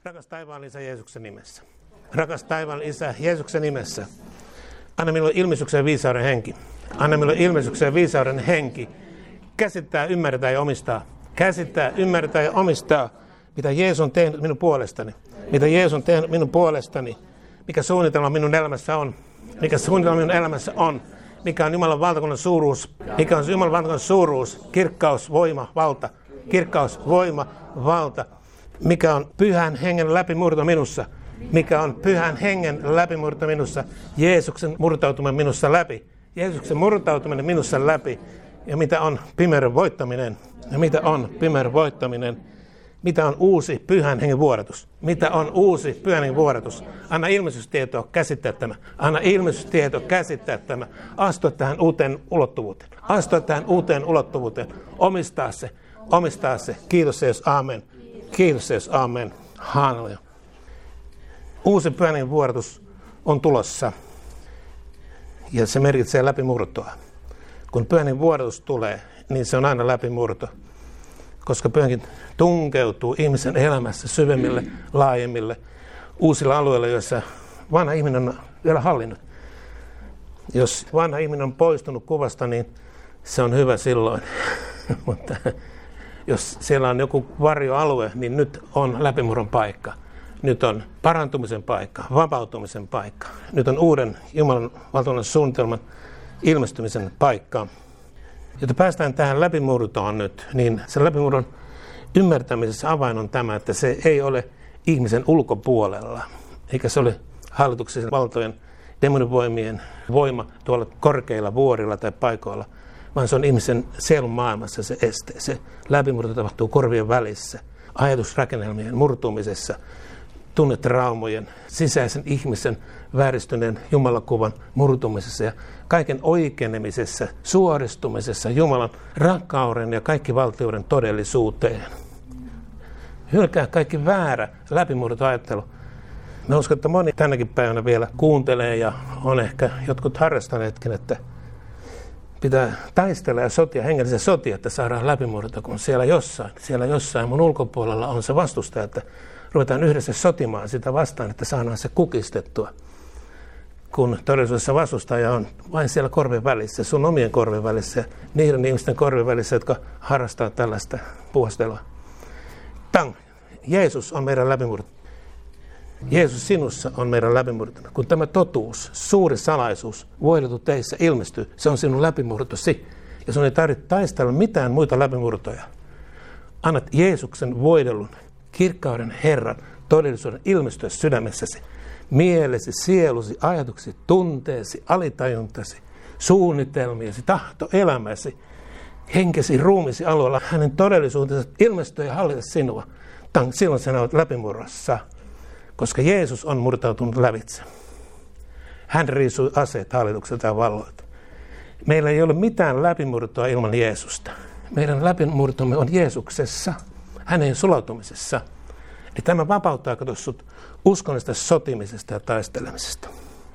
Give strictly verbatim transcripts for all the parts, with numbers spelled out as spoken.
Rakas taivaan Isä Jeesuksen nimessä. Rakas taivaan Isä Jeesuksen nimessä. Anna minulle ilmestyksen viisauden henki. Anna minulle ilmestyksen viisauden henki. Käsittää, ymmärtää ja omistaa. Käsittää, ymmärtää ja omistaa, mitä Jeesus on tehnyt minun puolestani. Mitä Jeesus on tehnyt minun puolestani. Mikä suunnitelma minun elämässä on. Mikä suunnitelma minun elämässä on. Mikä on Jumalan valtakunnan suuruus. Mikä on Jumalan valtakunnan suuruus. Kirkkaus, voima, valta. Kirkkaus, voima, valta. Mikä on pyhän hengen läpimurto minussa. Mikä on pyhän hengen läpimurto minussa. Jeesuksen murtautuminen minussa läpi. Jeesuksen murtautuminen minussa läpi. Ja mitä on pimeyden voittaminen. Ja mitä on pimeyden voittaminen. Mitä on uusi pyhän hengen vuodatus. Mitä on uusi pyhän hengen vuodatus. Anna ilmestystietoa käsittää tämä. Anna ilmestystietoa käsittää tämä. Astua tähän uuteen ulottuvuuteen. Astua tähän uuteen ulottuvuuteen. Omistaa se. Omistaa se. Kiitos Jeesus. Aamen. Kiitos Jeesus. Aamen. Halleluja. Uusi pyhän hengen vuodatus on tulossa. Ja se merkitsee läpimurtoa. Kun pyhän hengen vuodatus tulee, niin se on aina läpimurto. Koska pyhän henki tunkeutuu ihmisen elämässä syvemmille, laajemmille, uusilla alueilla, joissa vanha ihminen on vielä hallinnut. Jos vanha ihminen on poistunut kuvasta, niin se on hyvä silloin. Mutta jos siellä on joku varjoalue, niin nyt on läpimurron paikka. Nyt on parantumisen paikka, vapautumisen paikka. Nyt on uuden Jumalan valtakunnan suunnitelman ilmestymisen paikka. Jotta päästään tähän läpimurtoon nyt, niin sen läpimurron ymmärtämisessä avain on tämä, että se ei ole ihmisen ulkopuolella, eikä se ole hallituksen valtojen demonivoimien voima tuolla korkeilla vuorilla tai paikoilla, vaan se on ihmisen sielun maailmassa se este. Se läpimurto tapahtuu korvien välissä, ajatusrakennelmien murtumisessa, tunnetraumojen, sisäisen ihmisen vääristyneen Jumalakuvan murtumisessa ja kaiken oikenemisessa, suoristumisessa Jumalan rakkauden ja kaikki valtioiden todellisuuteen. Hylkää kaikki väärä läpimurtoajattelu. Mä uskon, että moni tänäkin päivänä vielä kuuntelee ja on ehkä jotkut harrastaneetkin, että pitää taistella ja sotia, hengellisiä sotia, että saadaan läpimurto, kun siellä jossain, siellä jossain mun ulkopuolella on se vastustaja, että ruvetaan yhdessä sotimaan sitä vastaan, että saadaan se kukistettua. Kun todellisuudessa vastustaja on vain siellä korven välissä, sun omien korven välissä, niiden ihmisten korven välissä, jotka harrastaa tällaista puhastelua. Tang! Jeesus on meidän läpimurto. Jeesus sinussa on meidän läpimurto. Kun tämä totuus, suuri salaisuus, voideltu teissä ilmestyy, se on sinun läpimurtosi. Ja sun ei tarvitse taistella mitään muita läpimurtoja. Annat Jeesuksen voidellun, kirkkauden Herran, todellisuuden ilmestyä sydämessäsi. Mielesi, sielusi, ajatuksi, tunteesi, alitajuntasi, suunnitelmiesi, tahtoelämäsi, henkesi, ruumisi alueella, hänen todellisuutensa ilmestyy ja hallita sinua. Tang, silloin sinä olet läpimurrossa, koska Jeesus on murtautunut lävitse. Hän riisui aseet hallitukselta ja valloilta. Meillä ei ole mitään läpimurtoa ilman Jeesusta. Meidän läpimurtomme on Jeesuksessa, hänen sulautumisessa. Eli tämä vapauttaa sut uskonnollisesta sotimisesta ja taistelemisesta.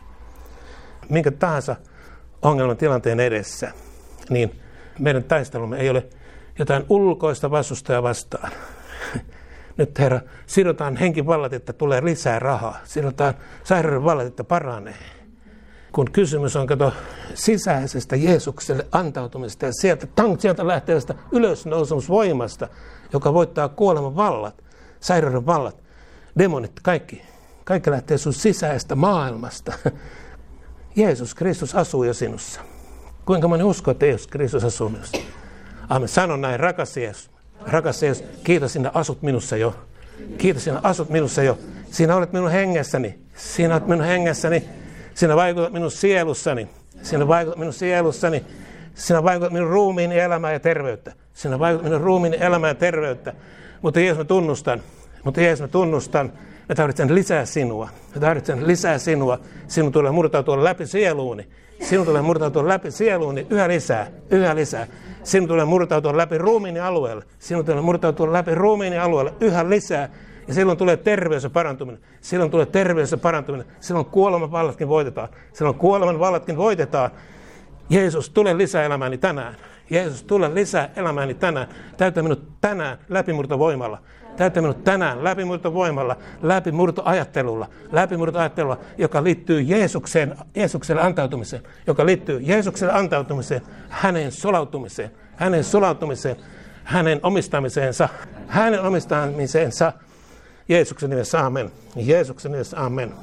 Minkä tahansa ongelman tilanteen edessä, niin meidän taistelumme ei ole jotain ulkoista vastustajaa vastaan. Nyt Herra, sidotaan henkivallat, että tulee lisää rahaa. Sidotaan sairauden vallat, että paranee. Kun kysymys on, kato, sisäisestä Jeesukselle antautumisesta ja sieltä, tang, sieltä lähtevästä ylösnousemusvoimasta, joka voittaa kuoleman vallat, sairauden vallat, demonit, kaikki. Kaikki lähtee sun sisäistä maailmasta. Jeesus Kristus asuu jo sinussa. Kuinka moni uskoo, että Jeesus Kristus asuu minussa? Aamen. Sano näin, rakas Jeesus. Rakas Jeesus, kiitos, sinä asut minussa jo. Kiitos, sinä asut minussa jo. Sinä olet minun hengessäni. Sinä olet minun hengessäni. Sinä vaikutat minun sielussani. Sinä vaikutat minun sielussani. Sinä vaikutat minun ruumiini, elämää ja terveyttä. Sinä vaikutat minun ruumiini, elämää ja terveyttä. Mutta Jeesus, mä tunnustan. Mutta Jeesus, mä tunnustan. Mä tarvitsen lisää sinua. Mä tarvitsen lisää sinua. Sinun tulee murtautua läpi sieluuni. Sinun tulee murtautua läpi sieluuni yhä lisää. Yhä lisää. Sinun tulee murtautua läpi ruumiini alueelle. Sinun tulee murtautua läpi ruumiini alueelle yhä lisää. Ja silloin tulee terveys ja parantuminen. Silloin tulee terveys ja parantuminen. Silloin kuoleman vallatkin voitetaan. Silloin kuoleman vallatkin voitetaan. Jeesus, tule lisää elämääni tänään. Jeesus, tule lisää elämääni tänään. Täytä minut tänään läpimurtovoimalla. Täytä minut tänään läpimurtovoimalla, läpimurtoajattelulla, läpimurtoajattelulla, joka liittyy Jeesukseen, Jeesukselle antautumiseen, joka liittyy Jeesukselle antautumiseen, hänen sulautumiseen, hänen sulautumiseen, hänen omistamiseensa, hänen omistamiseensa. Jeesuksen nimessä amen. Jeesuksen nimessä amen.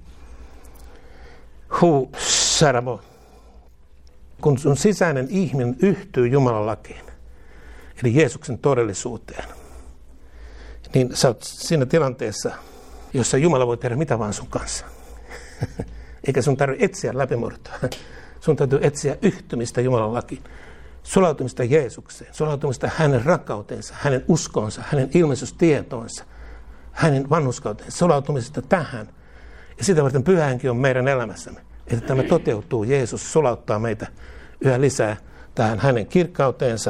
Hu saramo. Kun sun sisäinen ihminen yhtyy Jumalan lakiin, eli Jeesuksen todellisuuteen, niin sä oot siinä tilanteessa, jossa Jumala voi tehdä mitä vaan sun kanssa. Eikä sun tarvitse etsiä läpimurtoa. Sun täytyy etsiä yhtymistä Jumalan lakiin. Sulautumista Jeesukseen, sulautumista hänen rakkautensa, hänen uskonsa, hänen ilmestystietoonsa, hänen vanhurskauteensa, sulautumisesta tähän. Ja sitä varten Pyhä Henki on meidän elämässämme. Että tämä toteutuu, Jeesus sulauttaa meitä yhä lisää tähän hänen kirkkauteensa.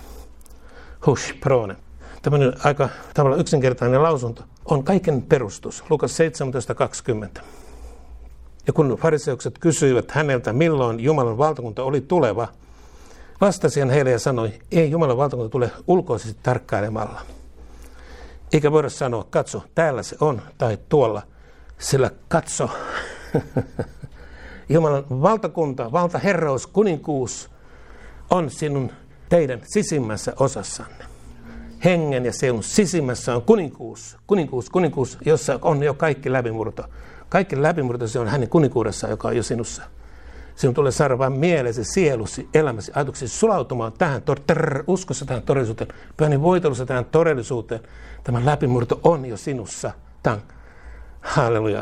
Hush, prone. Tämmöinen aika tavallaan yksinkertainen lausunto on kaiken perustus. Lukas seitsemäntoista kaksikymmentä. Ja kun fariseukset kysyivät häneltä, milloin Jumalan valtakunta oli tuleva, vastasi hän heille ja sanoi, ei Jumalan valtakunta tule ulkoisesti tarkkailemalla. Eikä voida sanoa, katso, täällä se on, tai tuolla, sillä katso. Jumalan valtakunta, valtaherraus, kuninkuus on sinun teidän sisimmässä osassanne. Hengen ja seun sisimmässä on kuninkuus, kuninkuus, kuninkuus, jossa on jo kaikki läpimurto. Kaikki läpimurto se on hänen kuninkuudessaan, joka on jo sinussa. Sinun tulee saada vain mielesi, sielusi, elämäsi, ajatuksesi sulautumaan tähän, trrr, uskossa tähän todellisuuteen, pyhänin voitelussa tähän todellisuuteen. Tämä läpimurto on jo sinussa. Tang. Halleluja.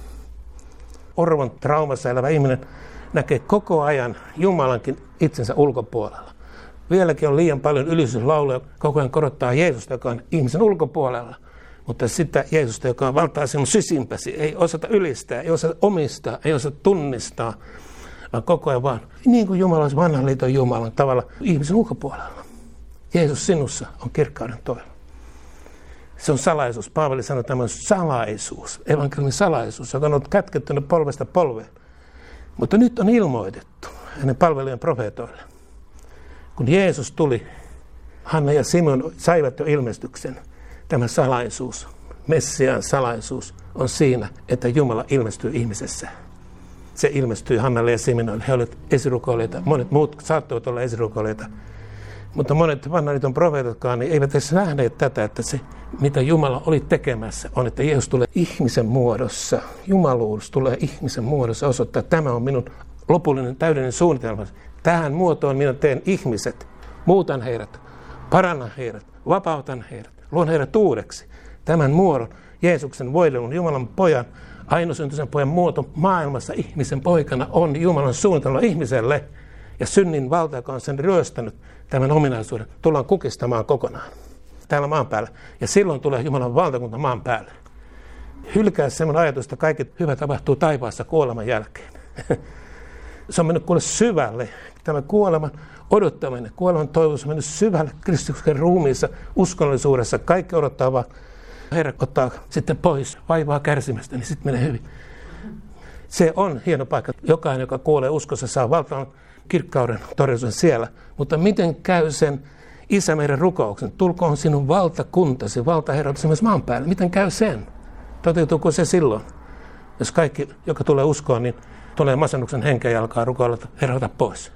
Orvon traumassa elävä ihminen näkee koko ajan Jumalankin itsensä ulkopuolella. Vieläkin on liian paljon ylistyslauluja, koko ajan korottaa Jeesusta, joka on ihmisen ulkopuolella. Mutta sitä Jeesusta, joka on valtaa sinun sisimpäsi, ei osata ylistää, ei osata omistaa, ei osata tunnistaa, vaan koko ajan vaan, niin kuin Jumala olisi vanhan liiton Jumalan tavalla ihmisen ulkopuolella. Jeesus sinussa on kirkkauden toivo. Se on salaisuus. Paavali sanoi tämän salaisuus, evankeliumin salaisuus, joka on ollut kätkettynyt polvesta polveen. Mutta nyt on ilmoitettu hänen palvelijan profeetoille. Kun Jeesus tuli, Hanna ja Simon saivat jo ilmestyksen. Tämä salaisuus, Messiaan salaisuus, on siinä, että Jumala ilmestyy ihmisessä. Se ilmestyi Hannalle ja Simonoille. He olivat esirukoilijoita. Monet muut saattoivat olla esirukoilijoita. Mutta monet vanhan liiton profeetatkaan niin eivät edes nähneet tätä, että se, mitä Jumala oli tekemässä, on, että Jeesus tulee ihmisen muodossa. Jumaluus tulee ihmisen muodossa osoittaa, että tämä on minun lopullinen täydellinen suunnitelma. Tähän muotoon minä teen ihmiset, muutan heidät, parannan heidät, vapautan heidät, luon heidät uudeksi. Tämän muodon, Jeesuksen voidelun, Jumalan pojan, ainoasyntyisen pojan muoto maailmassa ihmisen poikana on Jumalan suunnitelma ihmiselle. Ja synnin valta, joka on sen ryöstänyt, tämän ominaisuuden, tullaan kukistamaan kokonaan täällä maan päällä. Ja silloin tulee Jumalan valtakunta maan päälle. Hylkää semmoinen ajatus, että kaikki hyvä tapahtuu taivaassa kuoleman jälkeen. Se on mennyt kuule syvälle. Tämä kuoleman odottaminen, kuoleman toivotus on mennyt syvälle Kristuksen ruumiissa, uskonnollisuudessa. Kaikki odottaa vaan. Herra ottaa sitten pois vaivaa kärsimästä, niin sitten menee hyvin. Se on hieno paikka. Jokainen, joka kuolee uskossa, saa valtavan kirkkauden todellisuuden siellä. Mutta miten käy sen Isä meidän rukouksen? Tulkoon sinun valtakuntasi, valtaherrautesi myös maan päälle. Miten käy sen? Toteutuuko se silloin? Jos kaikki, joka tulee uskoon, niin tulee masennuksen henkeä ja alkaa rukoilla, että Herra, ota pois.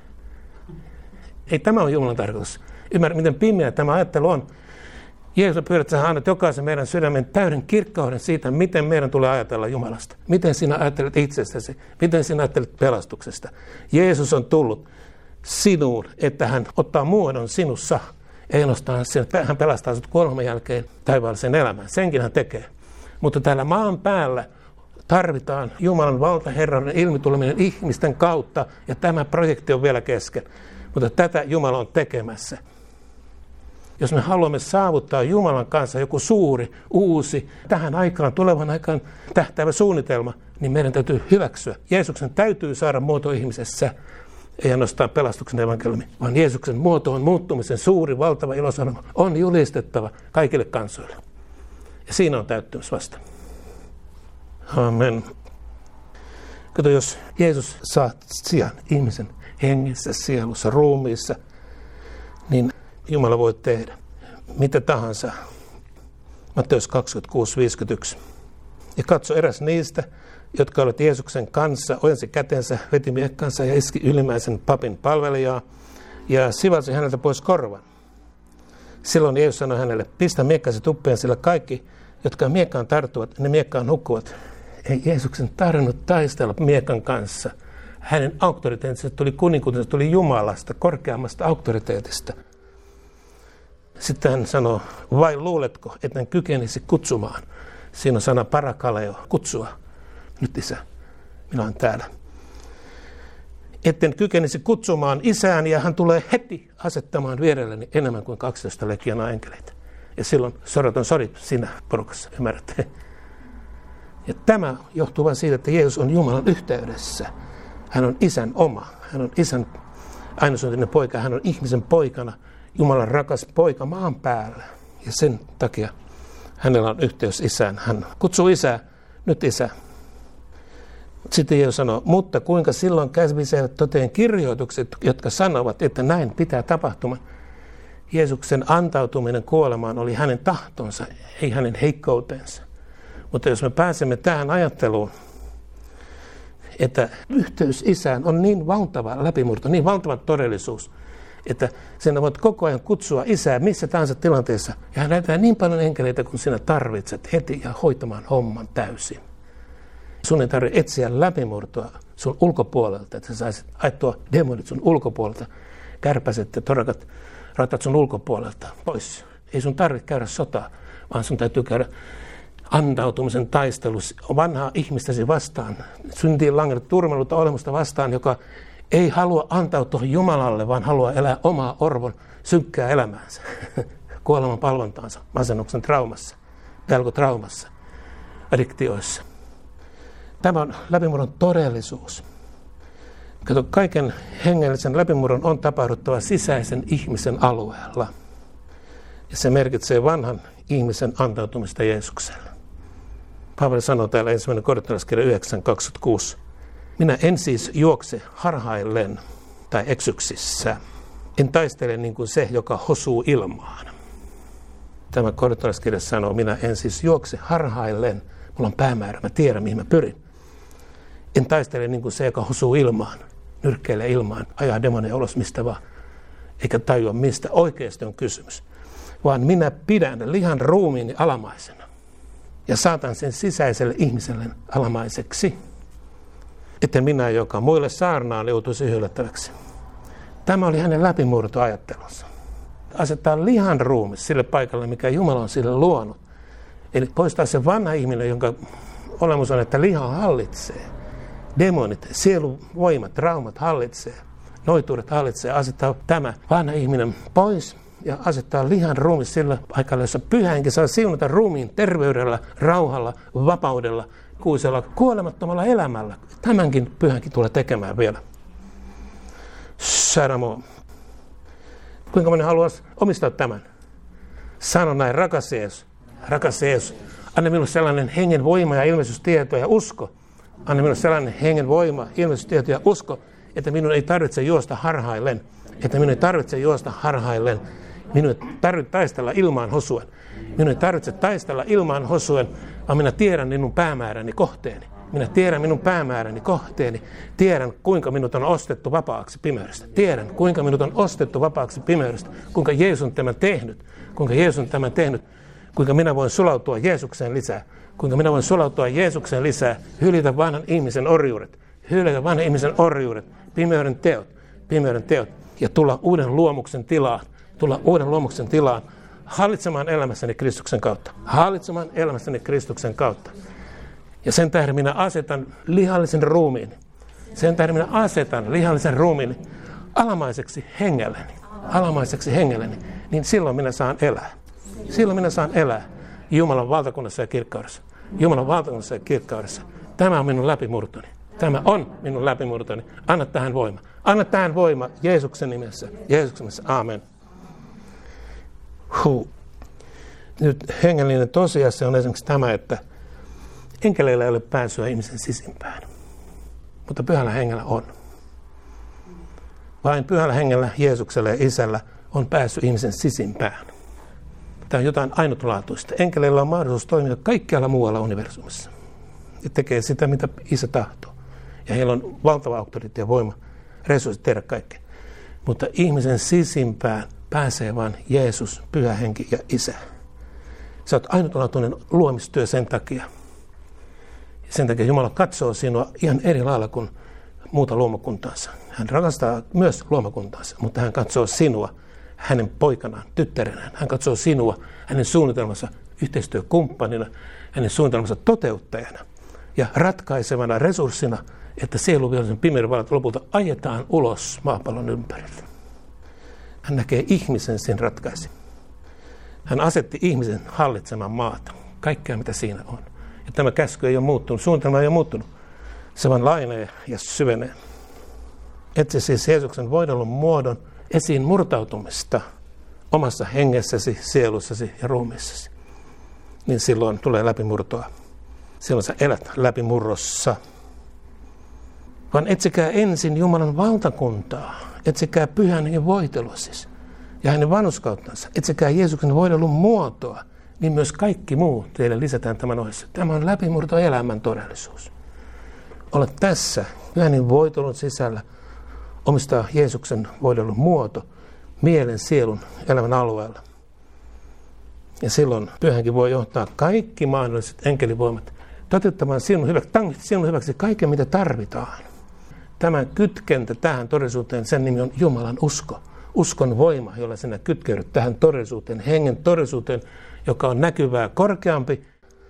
Ei tämä ole Jumalan tarkoitus. Ymmärrä, miten pimeä tämä ajattelu on. Jeesus pyydät, että sä annat jokaisen meidän sydämen täyden kirkkauden siitä, miten meidän tulee ajatella Jumalasta. Miten sinä ajattelet itsestäsi? Miten sinä ajattelet pelastuksesta? Jeesus on tullut sinuun, että hän ottaa muodon sinussa. Ei ainoastaan sen, hän pelastaa sinut kuoleman jälkeen taivaalliseen elämään. Senkin hän tekee. Mutta täällä maan päällä tarvitaan Jumalan valtaherran ilmituleminen ihmisten kautta, ja tämä projekti on vielä kesken. Mutta tätä Jumala on tekemässä. Jos me haluamme saavuttaa Jumalan kanssa joku suuri, uusi, tähän aikaan, tulevan aikaan tähtäävä suunnitelma, niin meidän täytyy hyväksyä. Jeesuksen täytyy saada muoto ihmisessä, ei ainoastaan pelastuksen evankeliumi, vaan Jeesuksen muotoon muuttumisen suuri, valtava ilosanoma on julistettava kaikille kansoille. Ja siinä on täyttymys vasta. Amen. Kato, jos Jeesus saa sijan ihmisen hengessä, sielussa, ruumiissa, niin Jumala voi tehdä mitä tahansa. Matteus kaksikymmentäkuusi viisikymmentäyksi. Ja katso eräs niistä, jotka olivat Jeesuksen kanssa, ojensi kätensä, veti miekkansa ja iski ylimmäisen papin palvelijaa ja sivalsi häneltä pois korvan. Silloin Jeesus sanoi hänelle, pistä miekkasi tuppeen, sillä kaikki, jotka miekkaan tarttuvat, ne miekkaan hukkuvat. Ei Jeesuksen tarvinnut taistella miekan kanssa. Hänen auktoriteettinsa tuli kuninkuutensa, tuli Jumalasta, korkeammasta auktoriteetista. Sitten hän sanoi, vai luuletko, että en kykenisi kutsumaan? Siinä on sana parakaleo, kutsua. Nyt Isä, minä olen täällä. Etten kykenisi kutsumaan Isään ja hän tulee heti asettamaan vierelleni enemmän kuin kaksitoista legionaa enkeleitä. Ja silloin soroton sorit siinä porukassa, ymmärrätte? Ja tämä johtuu vain siitä, että Jeesus on Jumalan yhteydessä. Hän on Isän oma. Hän on Isän ainoastaan poika. Hän on ihmisen poikana, Jumalan rakas poika maan päällä. Ja sen takia hänellä on yhteys Isään. Hän kutsuu Isää, nyt Isä. Sitten Jeesus sanoo, mutta kuinka silloin kävisivät toteen kirjoitukset, jotka sanovat, että näin pitää tapahtuman. Jeesuksen antautuminen kuolemaan oli hänen tahtonsa, ei hänen heikkoutensa. Mutta jos me pääsemme tähän ajatteluun, että yhteys Isään on niin valtava läpimurto, niin valtava todellisuus, että sinä voit koko ajan kutsua Isää missä tahansa tilanteessa. Ja hän näyttää niin paljon enkeleitä, kun sinä tarvitset heti ja hoitamaan homman täysin. Sun ei tarvitse etsiä läpimurtoa sun ulkopuolelta, että sä saisit ajettua demonit sun ulkopuolelta, kärpäset ja torakat, ratat sun ulkopuolelta pois. Ei sun tarvitse käydä sotaa, vaan sun täytyy käydä antautumisen taistelu vanhaa ihmistäsi vastaan, syntiin langennut turmeluutta olemusta vastaan, joka ei halua antautua Jumalalle, vaan haluaa elää omaa orvon synkkää elämäänsä, kuoleman palvontaansa, masennuksen traumassa, pelkotraumassa, addiktioissa. Tämä on läpimurron todellisuus. Kato, kaiken hengellisen läpimurron on tapahduttava sisäisen ihmisen alueella. Ja se merkitsee vanhan ihmisen antautumista Jeesukselle. Paavali sanoo täällä ensimmäinen korintolaiskirja yhdeksän kaksikymmentäkuusi. Minä en siis juokse harhaillen tai eksyksissä. En taistele niin kuin se, joka hosuu ilmaan. Tämä korintolaiskirja sanoo, minä en siis juokse harhaillen. Mulla on päämäärä, mä tiedän mihin mä pyrin. En taistele niin kuin se, joka hosuu ilmaan, nyrkkeilee ilmaan, ajaa demoneja ulos mistä vaan, eikä tajua mistä oikeasti on kysymys. Vaan minä pidän lihan ruumiini alamaisena ja saatan sen sisäiselle ihmiselle alamaiseksi, että minä, joka muille saarnaan, joutuisi hyllättäväksi. Tämä oli hänen läpimurtoajattelunsa. Asettaa lihan ruumi sille paikalle, mikä Jumala on sille luonut. Eli poistaa se vanha ihminen, jonka olemus on, että liha hallitsee. Demonit, sielun voimat, traumat hallitsee. Noituudet hallitsee. Asettaa tämä vanha ihminen pois ja asettaa lihan ruumi sillä paikalla, jossa pyhä henki saa siunata ruumiin terveydellä, rauhalla, vapaudella, kuisella, kuolemattomalla elämällä. Tämänkin pyhänkin tulee tekemään vielä. Saramo. Kuinka moni haluaisi omistaa tämän? Sano näin, rakas Jeesus. Rakas Jeesus, anna minulle sellainen hengen voima ja ilmestystieto ja usko. Anna minulle sellainen hengen voima, ilmestystieto ja usko, että minun ei tarvitse juosta harhaillen. Että minun ei tarvitse juosta harhaillen. Minun ei tarvitse taistella ilmaan hosuen. Minun ei tarvitse taistella ilmaan hosuen, vaan minä tiedän minun päämääräni kohteeni. Minä tiedän minun päämääräni kohteeni. Tiedän, kuinka minut on ostettu vapaaksi pimeydestä. Tiedän, kuinka minut on ostettu vapaaksi pimeydestä. Kuinka Jeesus on tämän tehnyt. Kuinka Jeesus on tämän tehnyt. Kuinka minä voin sulautua Jeesukseen lisää. Kuinka minä voin sulautua Jeesukseen lisää. Hylitä vanhan ihmisen orjuudet. Hylitä vanhan ihmisen orjuudet. Pimeyden teot. Pimeyden teot. Ja tulla uuden luomuksen tilaan. Tulla uuden luomuksen tilaan. Hallitsemaan elämässäni Kristuksen kautta. Hallitsemaan elämässäni Kristuksen kautta. Ja sen tähden minä asetan lihallisen ruumiin. Sen tähden minä asetan lihallisen ruumiin alamaiseksi hengelleni. Alamaiseksi hengelleni. Niin silloin minä saan elää. Silloin minä saan elää Jumalan valtakunnassa ja kirkkaudessa. Jumalan valtakunnassa ja kirkkaudessa. Tämä on minun läpimurtoni. Tämä on minun läpimurtoni. Anna tähän voima. Anna tähän voima Jeesuksen nimessä. Jeesuksen nimessä. Aamen. Huh. Nyt hengellinen tosiasia on esimerkiksi tämä, että enkeleillä ei ole pääsyä ihmisen sisimpään. Mutta pyhällä hengellä on. Vain pyhällä hengellä, Jeesuksella ja Isällä on pääsy ihmisen sisimpään. Tämä on jotain ainutlaatuista. Enkeleillä on mahdollisuus toimia kaikkialla muualla universumissa. Ja tekee sitä, mitä Isä tahtoo. Ja heillä on valtava auktoriteetti ja voima, resurssit tehdä kaikkea. Mutta ihmisen sisimpään pääsee vain Jeesus, Pyhä Henki ja Isä. Sä oot ainutlaatuinen luomistyö sen takia. Sen takia Jumala katsoo sinua ihan eri lailla kuin muuta luomakuntaansa. Hän rakastaa myös luomakuntaansa, mutta hän katsoo sinua hänen poikanaan, tyttärenään. Hän katsoo sinua hänen suunnitelmansa yhteistyökumppanina, hänen suunnitelmansa toteuttajana ja ratkaisevana resurssina, että sieluvihollisen pimeyden vallat lopulta ajetaan ulos maapallon ympärille. Hän näkee ihmisen sen ratkaisi. Hän asetti ihmisen hallitsemaan maata, kaikkea mitä siinä on. Ja tämä käsky ei ole muuttunut, suunnitelma ei ole muuttunut. Se vaan laajenee ja syvenee. Etsi siis Jeesuksen voidellun muodon esiin murtautumista omassa hengessäsi, sielussasi ja ruumiissasi. Niin silloin tulee läpimurtoa. Silloin sä elät läpimurrossa. Vaan etsikää ensin Jumalan valtakuntaa. Etsikää Pyhän Hengen voitelua siis. Ja hänen vanhurskauttansa. Etsikää Jeesuksen voidellun muotoa. Niin myös kaikki muu teille lisätään tämän ohessa. Tämä on läpimurto elämän todellisuus. Olet tässä Pyhän Hengen voitelun sisällä. Omistaa Jeesuksen voidellun muoto mielen, sielun, elämän alueella. Ja silloin Pyhä Henki voi johtaa kaikki mahdolliset enkelivoimat toteuttamaan sinun hyväksi, sinun hyväksi kaiken, mitä tarvitaan. Tämä kytkentä tähän todellisuuteen, sen nimi on Jumalan usko. Uskon voima, jolla sinä kytkeydyt tähän todellisuuteen, hengen todellisuuteen, joka on näkyvää korkeampi.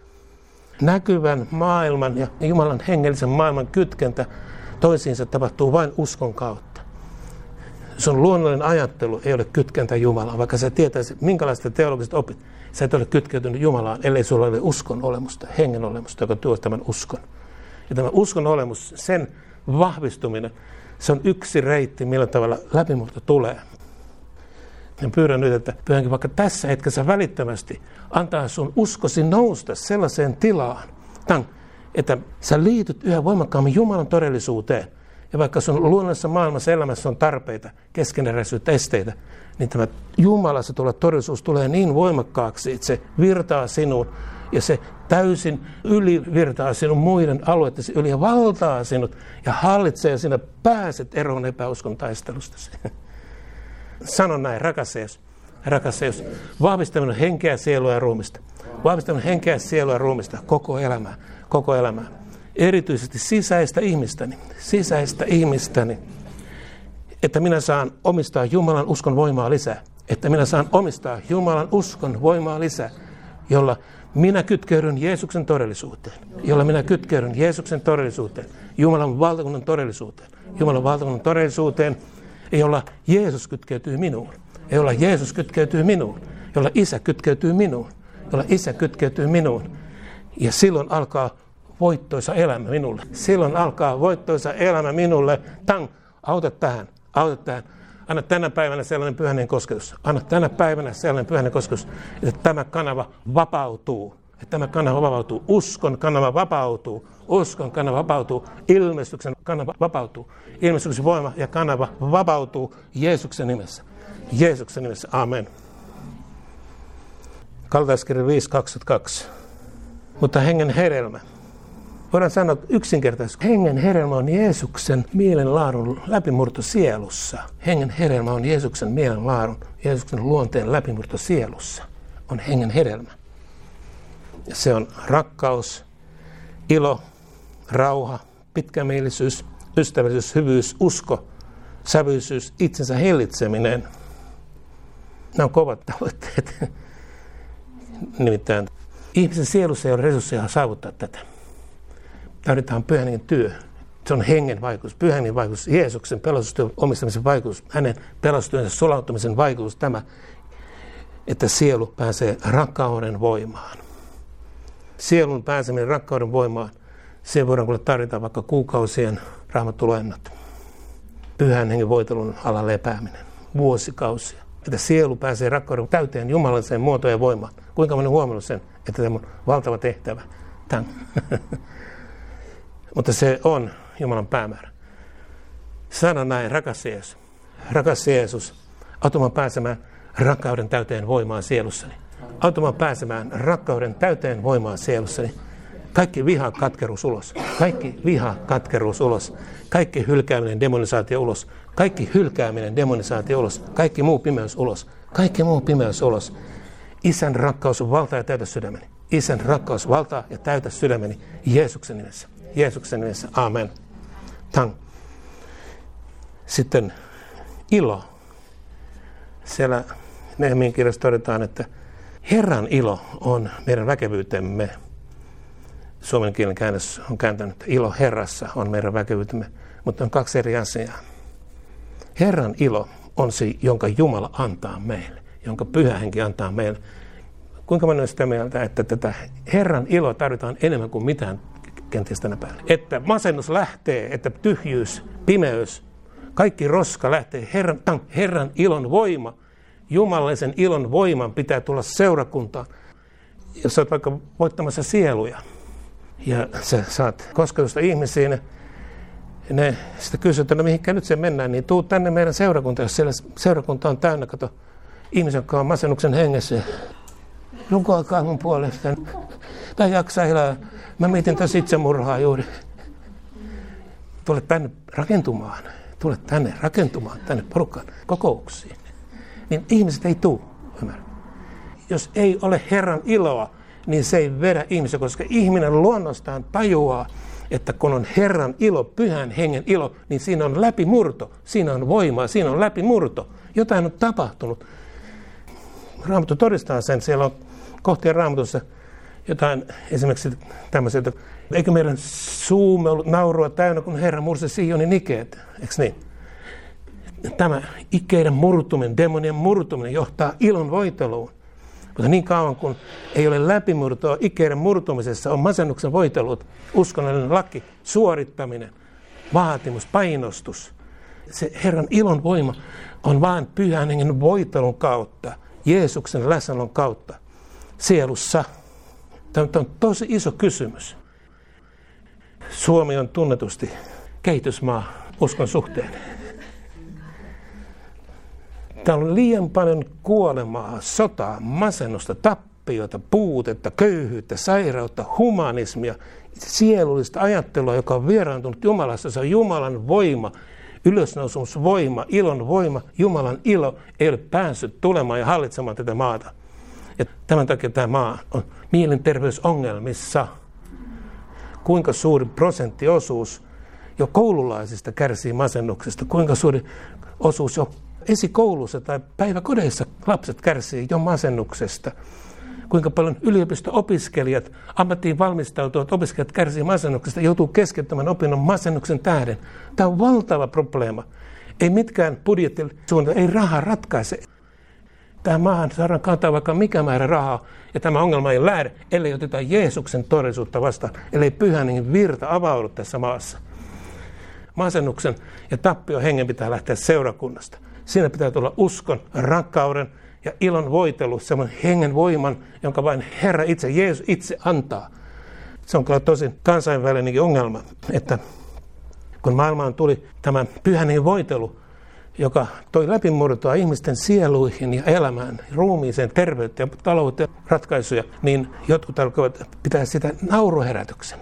Näkyvän maailman ja Jumalan hengellisen maailman kytkentä toisiinsa tapahtuu vain uskon kautta. Sun luonnollinen ajattelu ei ole kytkentä Jumalaan, vaikka sä tietäisit, minkälaista teologiset opit. Sä et ole kytkeytynyt Jumalaan, ellei sulla ole uskon olemusta, hengen olemusta, joka tuo tämän uskon. Ja tämä uskon olemus, sen vahvistuminen, se on yksi reitti, millä tavalla läpimurto tulee. Ja pyydän nyt, että pyydänkin vaikka tässä hetkessä välittömästi antaa sun uskosi nousta sellaiseen tilaan, että sä liityt yhä voimakkaammin Jumalan todellisuuteen. Ja vaikka sun luonnollisessa maailmassa elämässä on tarpeita, keskeneräisyyttä, esteitä, niin tämä Jumalassa tuolla todellisuus tulee niin voimakkaaksi, että se virtaa sinuun ja se täysin ylivirtaa sinun muiden alueittesi yli ja valtaa sinut ja hallitsee ja sinä pääset eroon epäuskon taistelustasi. Sano näin, rakas Jeesus, rakas Jeesus, vahvistaminen henkeä, sielua ja ruumista. Vahvistaminen henkeä, sielua ja ruumista koko elämää, koko elämää. Erityisesti sisäistä ihmistäni, sisäistä ihmistäni, että minä saan omistaa Jumalan uskon voimaa lisää. Että minä saan omistaa Jumalan uskon voimaa lisää, jolla minä kytkeydyn Jeesuksen todellisuuteen. Jolla minä kytkeydyn Jeesuksen todellisuuteen, Jumalan valtakunnan todellisuuteen. Jumalan valtakunnan todellisuuteen, jolla Jeesus kytkeytyy minuun. Jolla Jeesus kytkeytyy minuun. Jolla Isä kytkeytyy minuun. Jolla Isä kytkeytyy minuun. Ja silloin alkaa voittoisa elämä minulle. Silloin alkaa voittoisa elämä minulle. Tang, auta tähän, auta tähän. Anna tänä päivänä sellainen Pyhän Hengen kosketus. Anna tänä päivänä sellainen Pyhän Hengen kosketus, että tämä kanava vapautuu. Että tämä kanava vapautuu. Uskon kanava vapautuu. Uskon kanava vapautuu. Ilmestyksen kanava vapautuu. Ilmestyksen voima ja kanava vapautuu Jeesuksen nimessä. Jeesuksen nimessä. Amen. Kaltaiskirja viisi kaksikymmentäkaksi. Mutta hengen hedelmä. Voidaan sanoa yksinkertaisesti, hengen hedelmä on Jeesuksen mielenlaadun läpimurto sielussa. Hengen hedelmä on Jeesuksen mielenlaadun, Jeesuksen luonteen läpimurto sielussa. On hengen hedelmä. Ja se on rakkaus, ilo, rauha, pitkämielisyys, ystävällisyys, hyvyys, usko, sävyisyys, itsensä hillitseminen. Nämä on kovat tavoitteet. Nimittäin ihmisen sielussa ei ole resursseja saavuttaa tätä. Tarvitaan Pyhän Hengen työ. Se on hengen vaikutus, Pyhän Hengen vaikutus, Jeesuksen pelastustyön omistamisen vaikutus, hänen pelastustyönsä sulauttamisen vaikutus tämä, että sielu pääsee rakkauden voimaan. Sielun pääseminen rakkauden voimaan, siihen voidaan kuule tarvita vaikka kuukausien raamattuloennot. Pyhän Hengen voitelun alla lepääminen, vuosikausia. Että sielu pääsee rakkauden täyteen jumalalliseen muotoon ja voimaan. Kuinka moni on huomannut sen, että tämä on valtava tehtävä. Tämän. Mutta se on Jumalan päämäärä. Sano näin, rakas Jeesus, rakas Jeesus, auta minua pääsemään rakkauden täyteen voimaan sielussani. auttamaan pääsemään rakkauden täyteen voimaan sielussani. Kaikki viha, katkeruus ulos. Kaikki viha, katkeruus ulos. Kaikki hylkääminen, demonisaatio ulos. Kaikki hylkääminen, demonisaatio ulos. Kaikki muu pimeys ulos. Kaikki muu pimeys ulos. Isän rakkaus valtaa ja täytä sydämeni. Isän rakkaus valtaa ja täytä sydämeni. Jeesuksen nimessä. Jeesuksen nimessä. Amen. Tang. Sitten ilo. Siellä Nehemiin kirjassa todetaan, että Herran ilo on meidän väkevyytemme. Suomen kielen käännös on kääntänyt, että ilo Herrassa on meidän väkevyytemme, mutta on kaksi eri asiaa. Herran ilo on se, jonka Jumala antaa meille, jonka Pyhä Henki antaa meille. Kuinka moni on sitä mieltä, että tätä Herran iloa tarvitaan enemmän kuin mitään kenties tänä päivänä? Että masennus lähtee, että tyhjyys, pimeys, kaikki roska lähtee. Herran, tämän Herran ilon voima, jumalallisen ilon voiman pitää tulla seurakuntaan. Jos olet vaikka voittamassa sieluja ja sä saat kosketusta ihmisiin, ne sitten kysyy, että no mihinkä nyt se mennään, niin tuu tänne meidän seurakuntaan, jos siellä seurakunta on täynnä, kato, ihmisen, jotka on masennuksen hengessä. Rukoilkaa mun puolesta. Mä jaksaa elää. Mä mietin tässä itsemurhaa juuri. Tule tänne rakentumaan. Tule tänne rakentumaan, tänne porukkaan, kokouksiin. Niin ihmiset ei tule. Jos ei ole Herran iloa, niin se ei vedä ihmisiä, koska ihminen luonnostaan tajuaa, että kun on Herran ilo, Pyhän Hengen ilo, niin siinä on läpimurto, siinä on voimaa, siinä on läpimurto. Jotain on tapahtunut. Raamattu todistaa sen, siellä on kohtia Raamatussa jotain esimerkiksi tämmöisiä, että eikö meidän suumme ollut naurua täynnä, kun Herra mursi Sionin ikeet, eikö niin? Tämä ikeiden murtuminen, demonien murtuminen johtaa ilon voiteluun. Mutta niin kauan kun ei ole läpimurtoa ikeiden murtumisessa, on masennuksen voitelut, uskonnollinen laki, suorittaminen, vaatimus, painostus. Se Herran ilon voima on vain Pyhän Hengen voitelun kautta, Jeesuksen läsnäolon kautta, sielussa. Tämä on tosi iso kysymys. Suomi on tunnetusti kehitysmaa uskon suhteen. Täällä on liian paljon kuolemaa, sotaa, masennusta, tappiota, puutetta, köyhyyttä, sairautta, humanismia, sielullista ajattelua, joka on vieraantunut Jumalasta. Se on Jumalan voima, ylösnousumusvoima, ilon voima. Jumalan ilo ei ole päässyt tulemaan ja hallitsemaan tätä maata. Ja tämän takia tämä maa on mielenterveysongelmissa. Kuinka suuri prosenttiosuus jo koululaisista kärsii masennuksesta? Kuinka suuri osuus jo esikoulussa tai päiväkodeissa lapset kärsii jo masennuksesta? Kuinka paljon yliopisto-opiskelijat, ammattiin valmistautuvat opiskelijat kärsii masennuksesta, joutuu keskeyttämään opinnon masennuksen tähden. Tämä on valtava probleema. Ei mitkään budjettisuunnitelma, ei raha ratkaise. Tähän maahan saadaan kantaa vaikka mikä määrä rahaa, ja tämä ongelma ei lähde, ellei oteta Jeesuksen todellisuutta vastaan, ellei Pyhän Hengen virta avaudu tässä maassa. Masennuksen ja tappion hengen pitää lähteä seurakunnasta. Siinä pitää tulla uskon, rakkauden ja ilon voitelu, semmoinen hengen voiman, jonka vain Herra itse, Jeesus itse antaa. Se on kyllä tosi kansainvälinenkin ongelma, että kun maailmaan tuli tämä Pyhän Hengen voitelu, joka toi läpimurtoa ihmisten sieluihin ja elämään, ruumiiseen, terveyteen ja talouteen ratkaisuja, niin jotkut alkoivat pitää sitä nauruherätyksenä.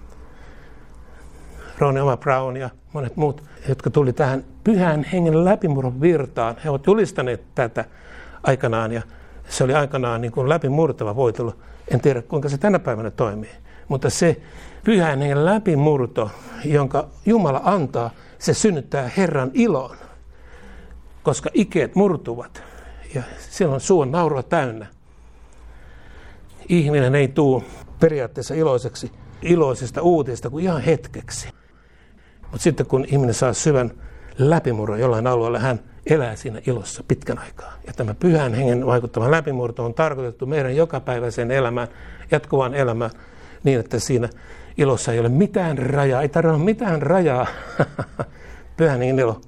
Ronnie Oma Brown ja monet muut, jotka tuli tähän Pyhän Hengen läpimurron virtaan, he ovat julistaneet tätä aikanaan, ja se oli aikanaan niin kuin läpimurtava voitelu. En tiedä, kuinka se tänä päivänä toimii, mutta se Pyhän Hengen läpimurto, jonka Jumala antaa, se synnyttää Herran ilon, koska ikeet murtuvat ja silloin suu on naurua täynnä. Ihminen ei tule periaatteessa iloiseksi iloisesta uutisesta kuin ihan hetkeksi. Mutta sitten kun ihminen saa syvän läpimurron jollain alueella, hän elää siinä ilossa pitkän aikaa. Ja tämä Pyhän Hengen vaikuttava läpimurto on tarkoitettu meidän jokapäiväiseen elämään, jatkuvaan elämään, niin että siinä ilossa ei ole mitään rajaa, ei tarvitse mitään rajaa. Pyhän Hengen ilo.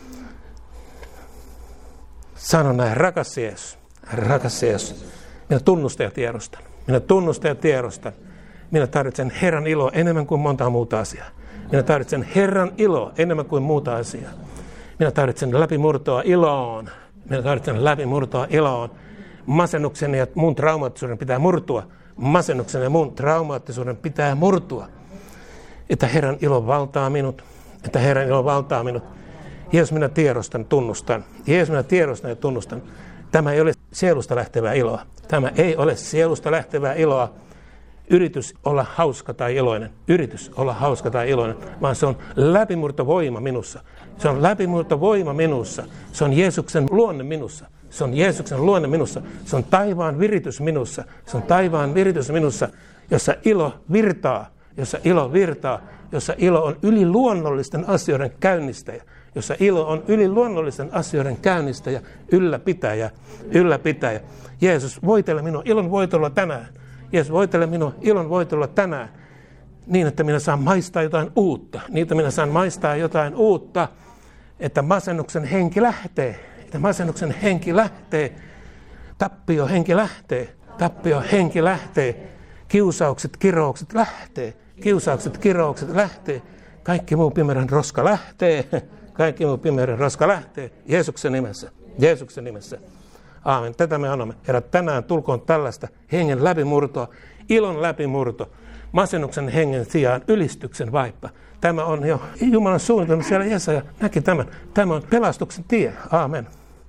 Sano näin, rakas Jeesus, rakas Jeesus, minä tunnustan ja tiedostan, minä tunnustan ja tiedostan. Minä tarvitsen Herran iloa enemmän kuin monta muuta asiaa. Minä tarvitsen Herran iloa enemmän kuin muuta asiaa. Minä tarvitsen läpimurtoa iloon. Minä tarvitsen läpimurtoa iloon. Masennuksen ja muun traumaattisuuden pitää murtua. Masennuksen ja muun traumaattisuuden pitää murtua. Että Herran ilo valtaa minut. Että Herran ilo valtaa minut. Jeesus, minä tiedostan, tunnustan. Jeesus, minä tiedostan ja tunnustan. Tämä ei ole sielusta lähtevää iloa. Tämä ei ole sielusta lähtevää iloa. Yritys olla hauska tai iloinen. Yritys olla hauska tai iloinen. Vaan se on läpimurtovoima minussa. Se on läpimurtovoima minussa. Se on Jeesuksen luonne minussa. Se on Jeesuksen luonne minussa. Se on taivaan viritys minussa. Se on taivaan viritys minussa, jossa ilo virtaa. Jossa ilo virtaa. Jossa ilo on yliluonnollisten asioiden käynnistäjä. Jossa ilo on yliluonnollisten asioiden käynnistäjä, ylläpitäjä, ylläpitäjä. Jeesus, voitele minua ilon voitelua tänään. Jeesus, voitele minua ilon voitelua tänään. Niin, että minä saan maistaa jotain uutta. Niin, että minä saan maistaa jotain uutta. Että masennuksen henki lähtee. Että masennuksen henki lähtee. Tappio henki lähtee. Tappio henki lähtee. Kiusaukset, kiroukset lähtee. Kiusaukset, kiroukset lähtee. Kaikki muu pimeän roska lähtee. Kaikki muu pimeän roska lähtee. Jeesuksen nimessä. Jeesuksen nimessä. Aamen. Tätä me annamme. Herra, tänään tulkoon tällaista hengen läpimurtoa, ilon läpimurto, masennuksen hengen sijaan ylistyksen vaippa. Tämä on jo Jumalan suunnitelma. Siellä Jesaja näki tämän. Tämä on pelastuksen tie. Aamen.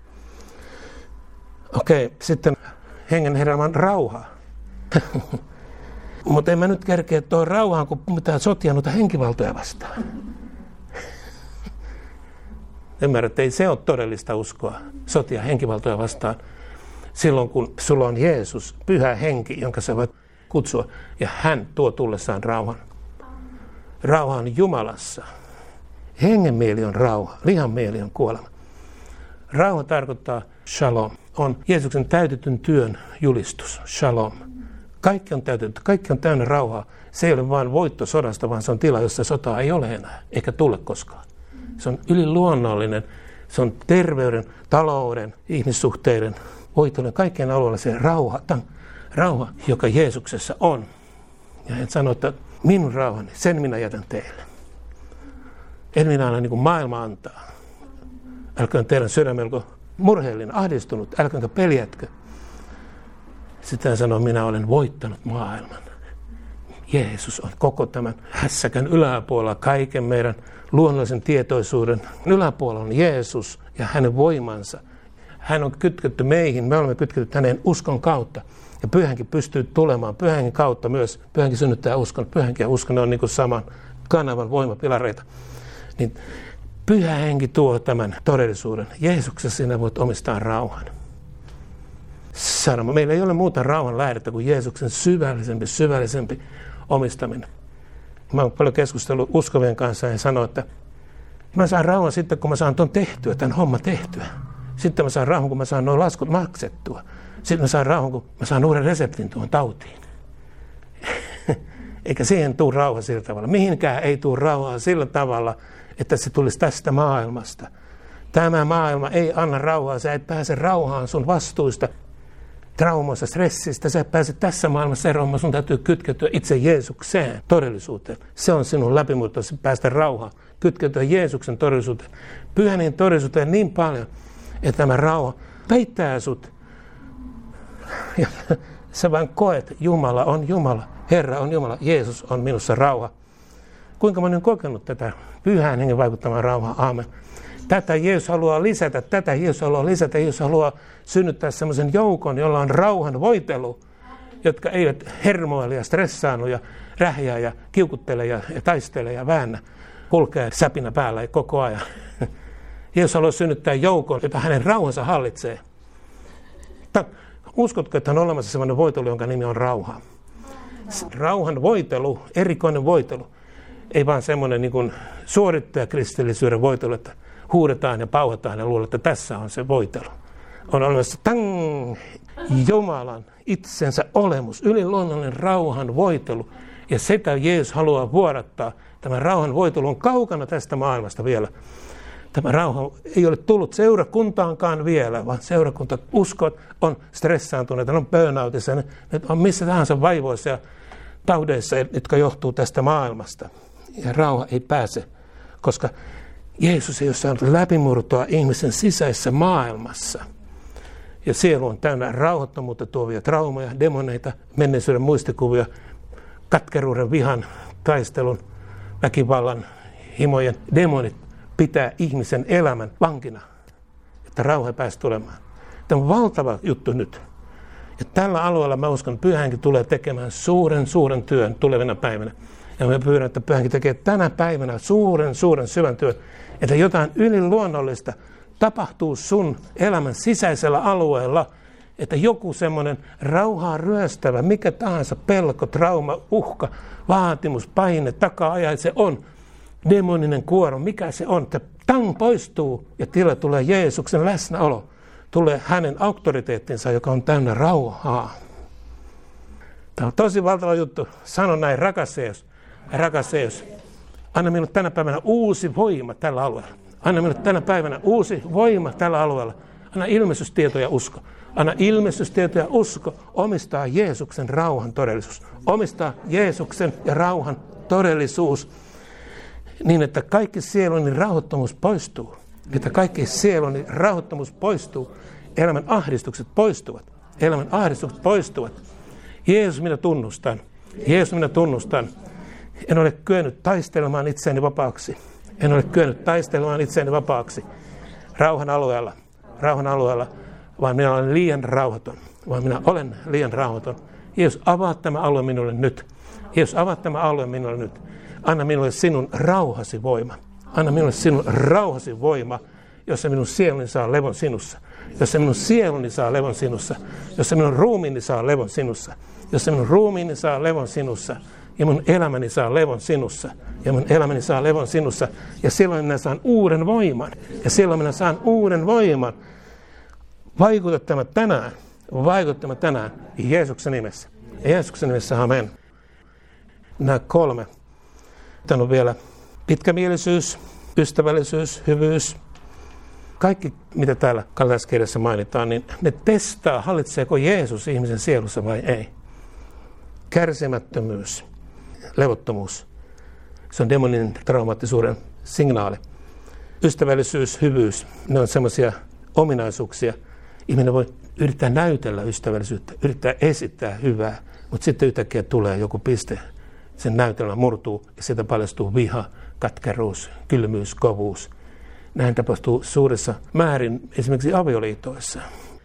Okei, sitten hengen herämän rauha. Mutta en mä nyt kerkeä tuohon rauhaan, kun pitää sotia noita henkivaltoja vastaan. Ymmärrät, että ei se ole todellista uskoa, sotia henkivaltoja vastaan. Silloin kun sulla on Jeesus, pyhä henki, jonka sä voit kutsua, ja hän tuo tullessaan rauhan. Rauha on Jumalassa. Hengen mieli on rauha, lihan mieli on kuolema. Rauha tarkoittaa shalom, on Jeesuksen täytetyn työn julistus, shalom. Kaikki on täytetty, kaikki on täynnä rauhaa. Se ei ole vain voitto sodasta, vaan se on tila, jossa sotaa ei ole enää, eikä tule koskaan. Se on yliluonnollinen, se on terveyden, talouden, ihmissuhteiden, voittelun, kaikkien alueella se rauha, tämän, rauha, joka Jeesuksessa on. Ja hän sanoi, että minun rauhani, sen minä jätän teille. En minä anna niin kuin maailma antaa. Älkää teidän sydämelko murheellinen, ahdistunut, älkäänkö peljätkö. Sitten hän sanoi, minä olen voittanut maailman. Jeesus on koko tämän hässäkän yläpuolella, kaiken meidän luonnollisen tietoisuuden yläpuolella on Jeesus ja hänen voimansa. Hän on kytketty meihin, me olemme kytketty hänen uskon kautta. Ja pyhänkin pystyy tulemaan, pyhänkin kautta myös, pyhänkin synnyttää uskon, pyhänkin ja uskon on niin kuin saman kanavan voimapilareita. Niin pyhä henki tuo tämän todellisuuden. Jeesuksessa sinä voit omistaa rauhan. Sanoma, meillä ei ole muuta rauhan lähdettä kuin Jeesuksen syvällisempi, syvällisempi omistaminen. Mä oon paljon keskustellut uskovien kanssa ja sanoin, että mä saan rauhan sitten, kun mä saan ton tehtyä, tämän homman tehtyä. Sitten mä saan rauhan, kun mä saan nuo laskut maksettua. Sitten mä saan rauhan, kun mä saan uuden reseptin tuon tautiin. Eikä siihen tule rauha sillä tavalla. Mihinkään ei tule rauhaa sillä tavalla, että se tulisi tästä maailmasta. Tämä maailma ei anna rauhaa. Sä et pääse rauhaan sun vastuista, traumoista, stressistä. Sä et pääse tässä maailmassa eroamaan. Sun täytyy kytkeytyä itse Jeesukseen, todellisuuteen. Se on sinun läpimurtosi päästä rauhaan. Kytkeytyä Jeesuksen todellisuuteen. Pyhän todellisuuteen niin paljon, että tämä rauha peittää sut. Ja sä vain koet, Jumala on Jumala, Herra on Jumala, Jeesus on minussa rauha. Kuinka moni on kokenut tätä pyhän hengen vaikuttamaa rauhaa? Aamen. Tätä Jeesus haluaa lisätä, tätä Jeesus haluaa lisätä. Jeesus haluaa synnyttää semmoisen joukon, jolla on rauhan voitelu, jotka eivät hermoile ja stressaannu ja rähjää ja kiukuttele ja, ja taistele ja väännä, kulkee säpinä päällä koko ajan. Jeesus haluaa synnyttää joukon, jota hänen rauhansa hallitsee. Uskotko, että on olemassa sellainen voitelu, jonka nimi on rauha? Rauhan voitelu, erikoinen voitelu. Ei vaan semmoinen niin kuin suorittaja kristillisyyden voitelu, että huudetaan ja pauhataan ja luulee, että tässä on se voitelu. On olemassa tang, Jumalan itsensä olemus, yliluonnollinen rauhan voitelu. Ja sitä Jeesus haluaa vuodattaa. Tämä rauhan voitelu on kaukana tästä maailmasta vielä. Tämä rauha ei ole tullut seurakuntaankaan vielä, vaan seurakunta uskot on stressaantuneita, ne on burnoutissa, ne, ne on missä tahansa vaivoissa ja taudeissa, jotka johtuu tästä maailmasta. Ja rauha ei pääse, koska Jeesus ei ole saanut läpimurtoa ihmisen sisäisessä maailmassa. Ja sielu on täynnä rauhattomuutta tuovia traumaja, demoneita, menneisyyden muistikuvia, katkeruuden, vihan, taistelun, väkivallan, himojen. Demonit pitää ihmisen elämän vankina, että rauha ei pääse tulemaan. Tämä on valtava juttu nyt. Ja tällä alueella mä uskon, että Pyhä Henki tulee tekemään suuren, suuren työn tulevina päivinä. Ja mä pyydän, että Pyhä Henki tekee tänä päivänä suuren, suuren syvän työn, että jotain yliluonnollista tapahtuu sun elämän sisäisellä alueella, että joku semmoinen rauhaa ryöstävä, mikä tahansa pelko, trauma, uhka, vaatimus, paine, taka-aja, se on demoninen kuoro, mikä se on, että tang poistuu ja tila tulee Jeesuksen läsnäolo, tulee hänen auktoriteettinsa, joka on täynnä rauhaa. Tämä on tosi valtava juttu. Sano näin, rakas Jeesus, rakas Jeesus, anna minulle tänä päivänä uusi voima tällä alueella. Anna minulle tänä päivänä uusi voima tällä alueella. Anna ilmestystieto ja usko. Anna ilmestystieto ja usko. Omistaa Jeesuksen rauhan todellisuus. Omistaa Jeesuksen ja rauhan todellisuus. Niin, että kaikki sieluni rauhattomuus poistuu. Että kaikki sieluni rauhattomuus poistuu. Elämän ahdistukset poistuvat. Elämän ahdistukset poistuvat. Jeesus, minä tunnustan. Jeesus, minä tunnustan. En ole kyennyt taistelemaan itseäni vapaaksi. En ole kyennyt taistelemaan itseäni vapaaksi rauhan alueella, rauhan alueella, vaan minä olen liian rauhaton, vaan minä olen liian rauhaton. Jeesus, avaa tämä alue minulle nyt. Jeesus, avaa tämä alue minulle nyt. Anna minulle sinun rauhasi voima. Anna minulle sinun rauhasi voima, jossa minun sieluni saa levon sinussa. Jossa minun sieluni saa levon sinussa. Jossa minun ruumiini saa levon sinussa. Jossa minun ruumiini saa levon sinussa. Ja mun elämäni saa levon sinussa. Ja mun elämäni saa levon sinussa. Ja silloin minä saan uuden voiman. Ja silloin minä saan uuden voiman. Vaikuta tämä tänään. Vaikuta tämä tänään. Jeesuksen nimessä. Jeesuksen nimessä, amen. Nämä kolme. Tämä on vielä pitkämielisyys, ystävällisyys, hyvyys. Kaikki, mitä täällä kaltaiskirjassa mainitaan, niin ne testaa, hallitseeko Jeesus ihmisen sielussa vai ei. Kärsimättömyys, levottomuus. Se on demonin traumaattisuuden signaali. Ystävällisyys, hyvyys, ne on semmoisia ominaisuuksia. Ihminen voi yrittää näytellä ystävällisyyttä, yrittää esittää hyvää, mutta sitten yhtäkkiä tulee joku piste. Sen näytelmä murtuu ja sieltä paljastuu viha, katkeruus, kylmyys, kovuus. Näin tapahtuu suuressa määrin esimerkiksi avioliitoissa.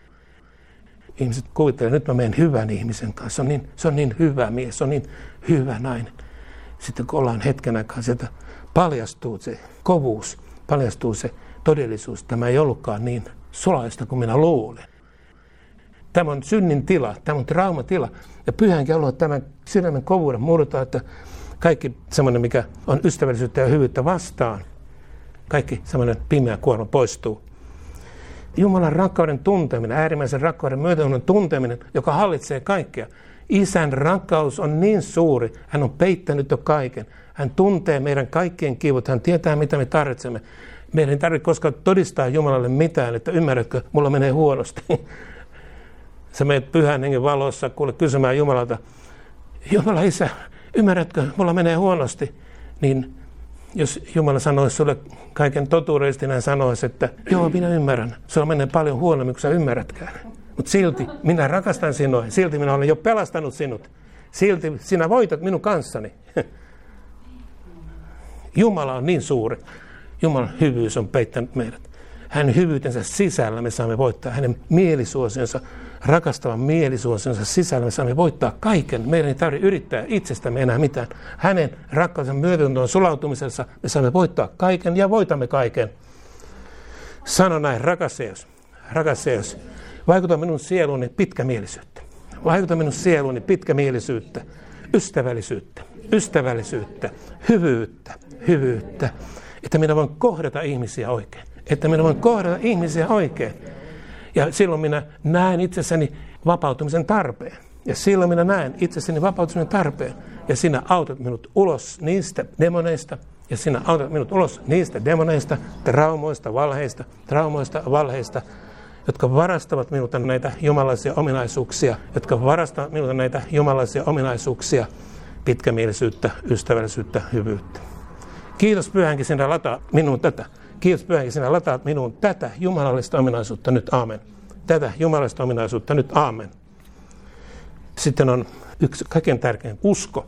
Ihmiset kuvittelevat, että nyt mä menen hyvän ihmisen kanssa. Se on, niin, se on niin hyvä mies, se on niin hyvä nainen. Sitten kun ollaan hetken aikaa, sieltä paljastuu se kovuus, paljastuu se todellisuus. Tämä ei ollutkaan niin sulaista kuin minä luulin. Tämä on synnin tila, tämä on traumatila. Ja Pyhä Henki haluaa tämän sydämen kovuuden murtaa, että kaikki semmoinen, mikä on ystävällisyyttä ja hyvyyttä vastaan, kaikki semmoinen pimeä kuorma poistuu. Jumalan rakkauden tunteminen, äärimmäisen rakkauden myötätunnon tunteminen, joka hallitsee kaikkea. Isän rakkaus on niin suuri, hän on peittänyt jo kaiken. Hän tuntee meidän kaikkien kivut, hän tietää mitä me tarvitsemme. Meidän ei tarvitse koskaan todistaa Jumalalle mitään, että ymmärrätkö, mulla menee huonosti. Sä menet Pyhän Hengen valossa kuule kysymään Jumalalta, Jumala Isä, ymmärrätkö, mulla menee huonosti. Niin jos Jumala sanoisi sulle kaiken totuudellisesti, hän sanoisi, että joo, minä ymmärrän, sulla menee paljon huonommin kuin sä ymmärrätkään. Mutta silti minä rakastan sinua, silti minä olen jo pelastanut sinut. Silti sinä voitat minun kanssani. Jumala on niin suuri. Jumalan hyvyys on peittänyt meidät. Hänen hyvyytensä sisällä me saamme voittaa. Hänen mielisuosionsa, rakastavan mielisuosionsa sisällä me saamme voittaa kaiken. Meidän ei tarvitse yrittää itsestämme enää mitään. Hänen rakkausen myötätuntoon sulautumisessa me saamme voittaa kaiken ja voitamme kaiken. Sano näin, rakas Jeesus, rakas Jeesus, vaikuta minun sieluuni pitkämielisyyttä. Vaikuta minun sieluuni pitkämielisyyttä, ystävällisyyttä, ystävällisyyttä, hyvyyttä, hyvyyttä. Että minä voin kohdata ihmisiä oikein. Että minä voin kohdata ihmisiä oikein. Ja silloin minä näen itsessäni vapautumisen tarpeen. Ja silloin minä näen itsessäni vapautumisen tarpeen. Ja sinä autat minut ulos niistä demoneista. Ja sinä autat minut ulos niistä demoneista, traumoista, valheista, traumoista, valheista, jotka varastavat minulta näitä jumalaisia ominaisuuksia, jotka varastavat minulta näitä jumalaisia ominaisuuksia, pitkämielisyyttä, ystävällisyyttä, hyvyyttä. Kiitos Pyhä Henki, sinä lataat minuun tätä. Kiitos Pyhä Henki, sinä lataat minuun tätä jumalallista ominaisuutta nyt. Aamen. tätä jumalasta ominaisuutta nyt, aamen. Sitten on yksi kaikkein tärkein, usko.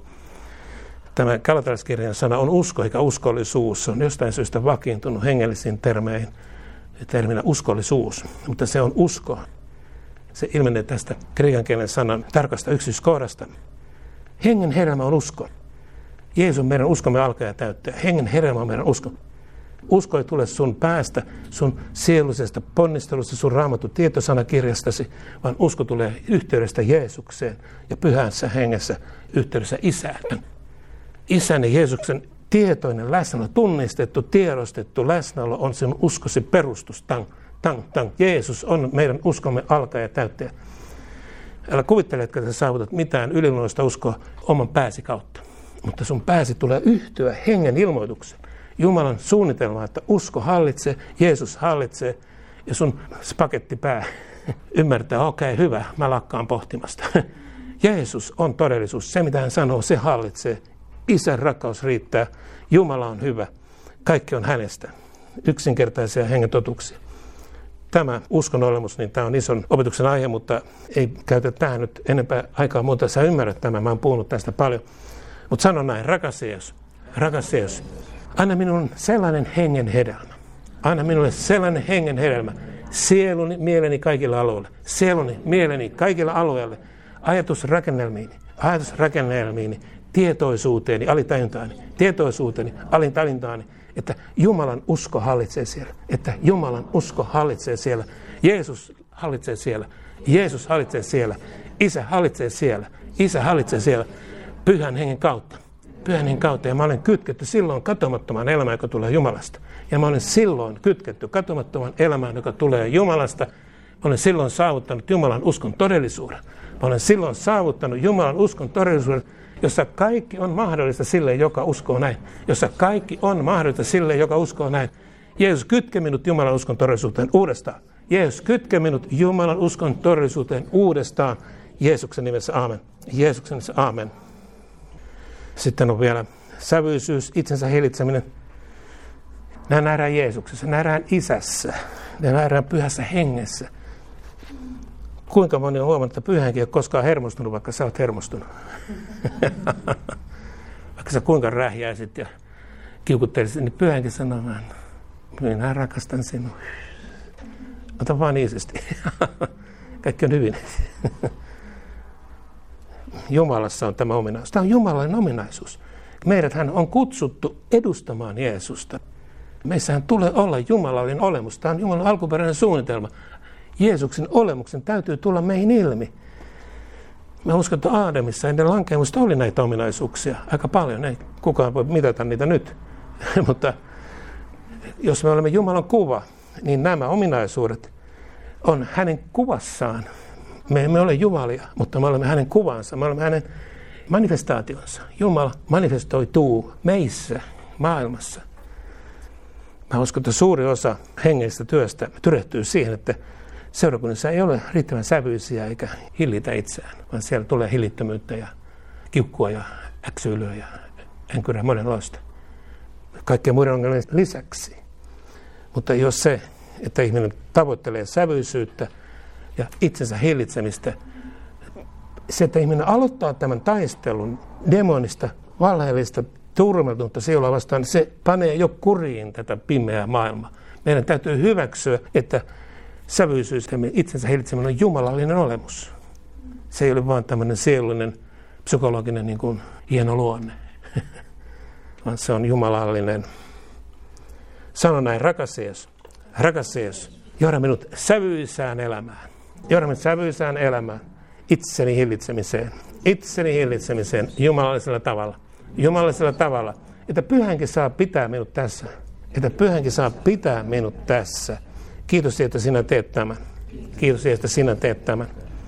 Tämä Galatalaiskirjan sana on usko eikä uskollisuus. Se on jostain syystä vakiintunut hengellisiin termeihin, terminä uskollisuus, mutta se on usko. Se ilmenee tästä kreikan kielen sanan tarkasta yksityiskohdasta. Hengen hedelmä on usko. Jeesus on meidän uskomme alkaa ja täyttää. Hengen hedelmä on meidän usko. Usko ei tule sun päästä, sun sieluisesta ponnistelusta, sun raamattu tietosanakirjastasi, vaan usko tulee yhteydestä Jeesukseen ja pyhässä hengessä yhteydessä Isään. Isän ja Jeesuksen tietoinen läsnäolo, tunnistettu, tiedostettu läsnäolo on sinun uskosi perustus. Tang, tang, tang. Jeesus on meidän uskomme alkaa ja täyttäjä. Älä kuvittele, että sä saavutat mitään yliluonnollista uskoa oman pääsi kautta. Mutta sun pääsi tulee yhtyä hengen ilmoituksen. Jumalan suunnitelma, että usko hallitsee, Jeesus hallitsee ja sun spagettipää ymmärtää, okei, okay, hyvä, mä lakkaan pohtimasta. Jeesus on todellisuus, se mitä hän sanoo, se hallitsee. Isän rakkaus riittää, Jumala on hyvä, kaikki on hänestä. Yksinkertaisia hengen totuuksia. Tämä uskon olemus, niin tämä on ison opetuksen aihe, mutta ei käytä tähän nyt enempää aikaa muuta. Sä ymmärrät tämän, mä oon puhunut tästä paljon. Mutta sano näin, rakas Jeesus, rakas Jeesus, anna minun sellainen hengen hedelmä. Anna minulle sellainen hengen hedelmä. Sieluni, mieleni kaikilla alueilla. Sieluni, mieleni kaikilla alueilla. Ajatusrakennelmiini, ajatusrakennelmiini, tietoisuuteeni, alitajuntaani, tietoisuuteeni, alintajuntaani, että Jumalan usko hallitsee siellä. Että Jumalan usko hallitsee siellä. Jeesus hallitsee siellä. Jeesus hallitsee siellä. Isä hallitsee siellä. Isä hallitsee siellä. Pyhän hengen kautta. Pyhän hengen kautta. Ja mä olen kytketty silloin katomattomaan elämään, joka tulee Jumalasta. Ja mä olen silloin kytketty katomattomaan elämään, joka tulee Jumalasta. Mä olen silloin saavuttanut Jumalan uskon todellisuuden. Mä olen silloin saavuttanut Jumalan uskon todellisuuden, jossa kaikki on mahdollista sille, joka uskoo näin. Jossa kaikki on mahdollista sille, joka uskoo näin. Jeesus, kytke minut Jumalan uskon todellisuuteen uudestaan. Jeesus, kytke minut Jumalan uskon todellisuuteen uudestaan. Jeesuksen nimessä aamen. Jeesuksen nimessä aamen. Sitten on vielä sävyisyys, itsensä hillitseminen. Nämä nähdään Jeesuksessa, nähdään Isässä, nämä nähdään pyhässä hengessä. Kuinka moni on huomannut, että pyhä henki ei ole koskaan hermostunut, vaikka sä oot hermostunut. Vaikka sä kuinka rähjäisit ja kiukuttelisit, niin pyhä henki sanoo, minä rakastan sinua. Ota vaan iisisti. Kaikki on hyvin. Jumalassa on tämä ominaisuus. Tämä on Jumalainen ominaisuus. Meidäthän on kutsuttu edustamaan Jeesusta. Meissähän tulee olla Jumalallinen olemus. Tämä on Jumalan alkuperäinen suunnitelma. Jeesuksen olemuksen täytyy tulla meihin ilmi. Mä uskon, että Aadamissa ennen lankemusta oli näitä ominaisuuksia. Aika paljon. Ei kukaan voi mitata niitä nyt. Mutta jos me olemme Jumalan kuva, niin nämä ominaisuudet on hänen kuvassaan. Me emme ole jumalia, mutta me olemme hänen kuvansa. Me olemme hänen manifestaationsa. Jumala manifestoituu meissä, maailmassa. Mä uskon, että suuri osa hengellisestä työstä tyrehtyy siihen, että seurakunnissa ei ole riittävän sävyisiä eikä hillitä itseään, vaan siellä tulee hillittömyyttä ja kiukkua ja äksyilyä ja änkyrää monenlaista. Kaikkien muiden ongelmien lisäksi. Mutta jos se, että ihminen tavoittelee sävyisyyttä ja itsensä hillitsemistä, se, että ihminen aloittaa tämän taistelun demonista, valheellista, turmeltunutta sielua vastaan, se panee jo kuriin tätä pimeää maailmaa. Meidän täytyy hyväksyä, että sävyisyys ja itsensä hillitseminen on jumalallinen olemus. Se ei ole vain tämmöinen sielullinen, psykologinen niin kuin hieno luonne, vaan se on jumalallinen. Sano näin, rakas Jeesus, rakas Jeesus, johda minut sävyisään elämään. Johda minut sävyisään elämään, itseni hillitsemiseen, itseni hillitsemiseen jumalallisella tavalla. Jumalallisella tavalla, että pyhänkin saa pitää minut tässä. Että pyhänkin saa pitää minut tässä. Kiitos siitä, että sinä teet tämän. Kiitos siitä, että sinä teet tämän.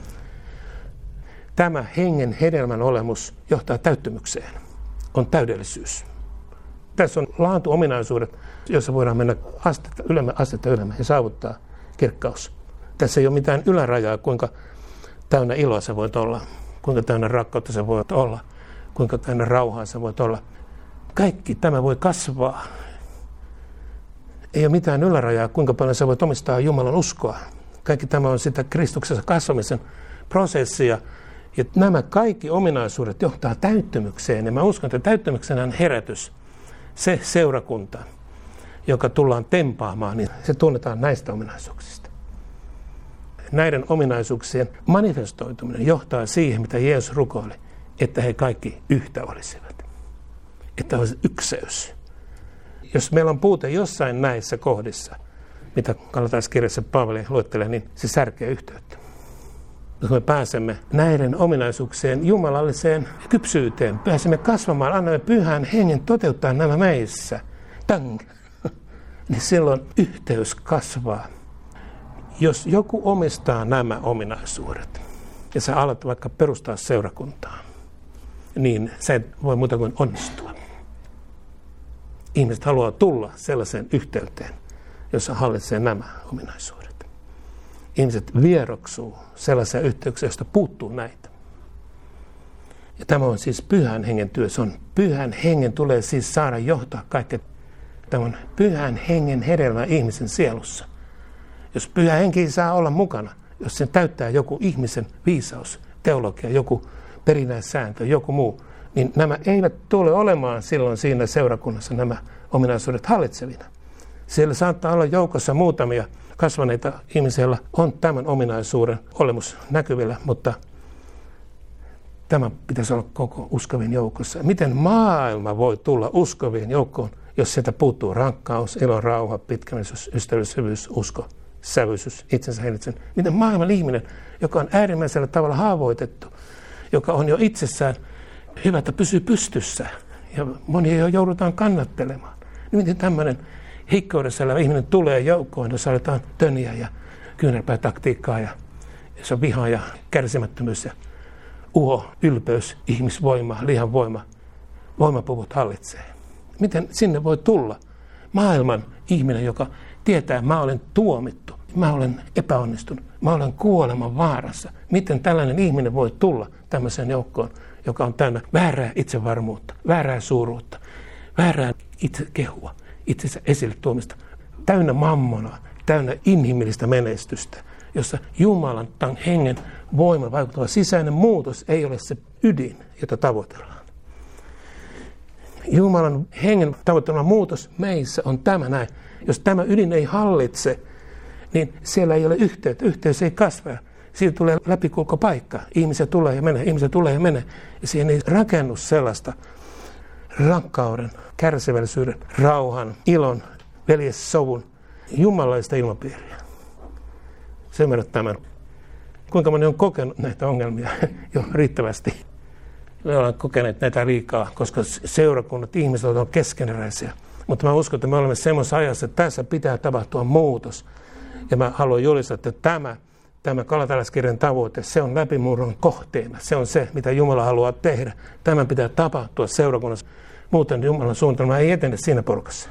Tämä hengen hedelmän olemus johtaa täyttymykseen. On täydellisyys. Tässä on laatuominaisuudet, joissa voidaan mennä astetta ylemmä, astetta ylemmä ja saavuttaa kirkkaus. Tässä ei ole mitään ylärajaa, kuinka täynnä iloa sä voit olla, kuinka täynnä rakkautta sä voit olla, kuinka täynnä rauhaa sä voit olla. Kaikki tämä voi kasvaa. Ei ole mitään ylärajaa, kuinka paljon sä voit omistaa Jumalan uskoa. Kaikki tämä on sitä Kristuksessa kasvamisen prosessia. Ja nämä kaikki ominaisuudet johtaa täyttymykseen. Ja mä uskon, että täyttymyksenä on herätys. Se seurakunta, joka tullaan tempaamaan, niin se tunnetaan näistä ominaisuuksista. Näiden ominaisuuksien manifestoituminen johtaa siihen, mitä Jeesus rukoili, että he kaikki yhtä olisivat. Että olisi ykseys. Jos meillä on puute jossain näissä kohdissa, mitä Galatalaiskirjassa Paavali luettelee, niin se särkee yhteyttä. Kun me pääsemme näiden ominaisuuksien jumalalliseen kypsyyteen, pääsemme kasvamaan, annamme pyhän hengen toteuttaa nämä meissä, tang, niin silloin yhteys kasvaa. Jos joku omistaa nämä ominaisuudet, ja sä alat vaikka perustaa seurakuntaa, niin se ei voi muuta kuin onnistua. Ihmiset haluaa tulla sellaiseen yhteyteen, jossa hallitsee nämä ominaisuudet. Ihmiset vieroksuu sellaisia yhteyksiä, joista puuttuu näitä. Ja tämä on siis pyhän hengen työ. Se on pyhän hengen tulee siis saada johtaa kaikkea. Tämä on pyhän hengen hedelmä ihmisen sielussa. Jos pyhä henki saa olla mukana, jos sen täyttää joku ihmisen viisaus, teologia, joku perinnäissääntö, joku muu, niin nämä eivät tule olemaan silloin siinä seurakunnassa nämä ominaisuudet hallitsevina. Siellä saattaa olla joukossa muutamia kasvaneita ihmisillä on tämän ominaisuuden olemus näkyvillä, mutta tämä pitäisi olla koko uskovien joukossa. Miten maailma voi tulla uskovien joukkoon, jos sieltä puuttuu rakkaus, ilo, rauha, pitkämielisyys, ystävyys, hyvyys, usko, sävyisyys, itsensä hillitsen. Miten maailman ihminen, joka on äärimmäisellä tavalla haavoitettu, joka on jo itsessään hyvä, että pysyy pystyssä ja monia jo joudutaan kannattelemaan. Niin miten tämmöinen heikkoudessa elävä ihminen tulee joukkoon, jos aletaan töniä ja kyynärpäätaktiikkaa ja se on viha ja kärsimättömyys ja uho, ylpeys, ihmisvoima, lihanvoima, voimapuvut hallitsee. Miten sinne voi tulla maailman ihminen, joka tietää, että mä olen tuomittu, mä olen epäonnistunut, mä olen kuoleman vaarassa. Miten tällainen ihminen voi tulla tämmöiseen joukkoon, joka on täynnä väärää itsevarmuutta, väärää suuruutta, väärää itsekehua, itsensä esille tuomista, täynnä mammonaa, täynnä inhimillistä menestystä, jossa Jumalan tämän hengen voiman vaikuttava sisäinen muutos ei ole se ydin, jota tavoitellaan. Jumalan hengen tavoittelema muutos meissä on tämä näin. Jos tämä ydin ei hallitse, niin siellä ei ole yhteyttä. Yhteys ei kasva. Siitä tulee läpikulkopaikka. Ihmisiä tulee ja menee, ihmisiä tulee ja menee. Ja siihen ei rakennu sellaista rakkauden, kärsivällisyyden, rauhan, ilon, veljessovun, jumalaista ilmapiiriä. Se ymmärrät tämän. Kuinka moni on kokenut näitä ongelmia jo riittävästi? Me ollaan kokeneet näitä liikaa, koska seurakunnat, ihmiset ovat keskeneräisiä. Mutta mä uskon, että me olemme semmoisessa ajassa, että tässä pitää tapahtua muutos. Ja mä haluan julistaa, että tämä, tämä Galatalaiskirjan tavoite, se on läpimurron kohteena. Se on se, mitä Jumala haluaa tehdä. Tämän pitää tapahtua seurakunnassa. Muuten Jumalan suunnitelma ei etene siinä porukassa.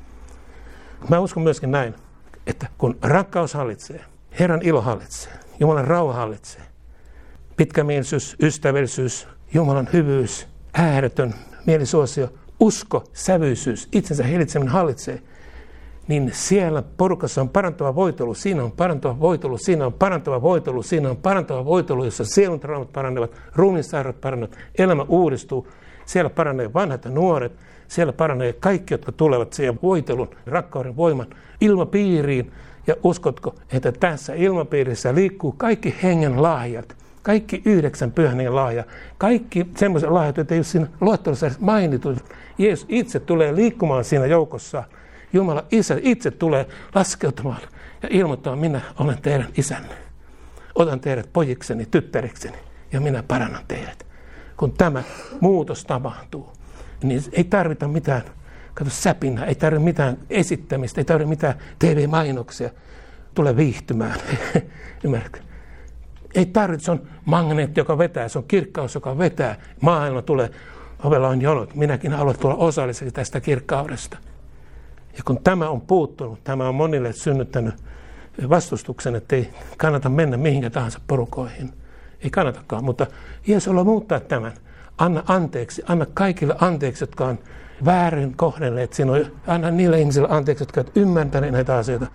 Mä uskon myöskin näin, että kun rakkaus hallitsee, Herran ilo hallitsee, Jumalan rauha hallitsee, pitkämielisyys, ystävällisyys, Jumalan hyvyys, ääretön mielisuosio, usko, sävyisyys, itsensä hillitseminen hallitsee, niin siellä porukassa on parantava voitelu, siinä on parantava voitelu, siinä on parantava voitelu, siinä on parantava voitelu, jossa sielun traumat paranevat, ruumiinsairaudet paranevat, elämä uudistuu, siellä paranee vanhat ja nuoret, siellä paranee kaikki, jotka tulevat siihen voitelun, rakkauden voiman ilmapiiriin. Ja uskotko, että tässä ilmapiirissä liikkuu kaikki hengen lahjat, kaikki yhdeksän pyhän hengen lahjat, kaikki semmoiset lahjat, joita ei ole siinä luettelossa edes mainittu. Jeesus itse tulee liikkumaan siinä joukossa. Jumala Isä itse tulee laskeutumaan ja ilmoittamaan, minä olen teidän isänne. Otan teidät pojikseni, tyttärikseni ja minä parannan teidät. Kun tämä muutos tapahtuu, niin ei tarvita mitään, kato säpinää, ei tarvitse mitään esittämistä, ei tarvitse mitään T V-mainoksia. Tule viihtymään. Ymmärrätkö? Ei tarvitse, se on magneetti, joka vetää, se on kirkkaus, joka vetää. Maailma tulee, ovella on jonot, minäkin haluan tulla osalliseksi tästä kirkkaudesta. Ja kun tämä on puuttunut, tämä on monille synnyttänyt vastustuksen, että ei kannata mennä mihinkä tahansa porukoihin. Ei kannatakaan, mutta Jeesus haluaa muuttaa tämän. Anna anteeksi, anna kaikille anteeksi, jotka on väärin kohdelleet sinua. Anna niille ihmisille anteeksi, jotka ovat ymmärtäneet näitä asioita.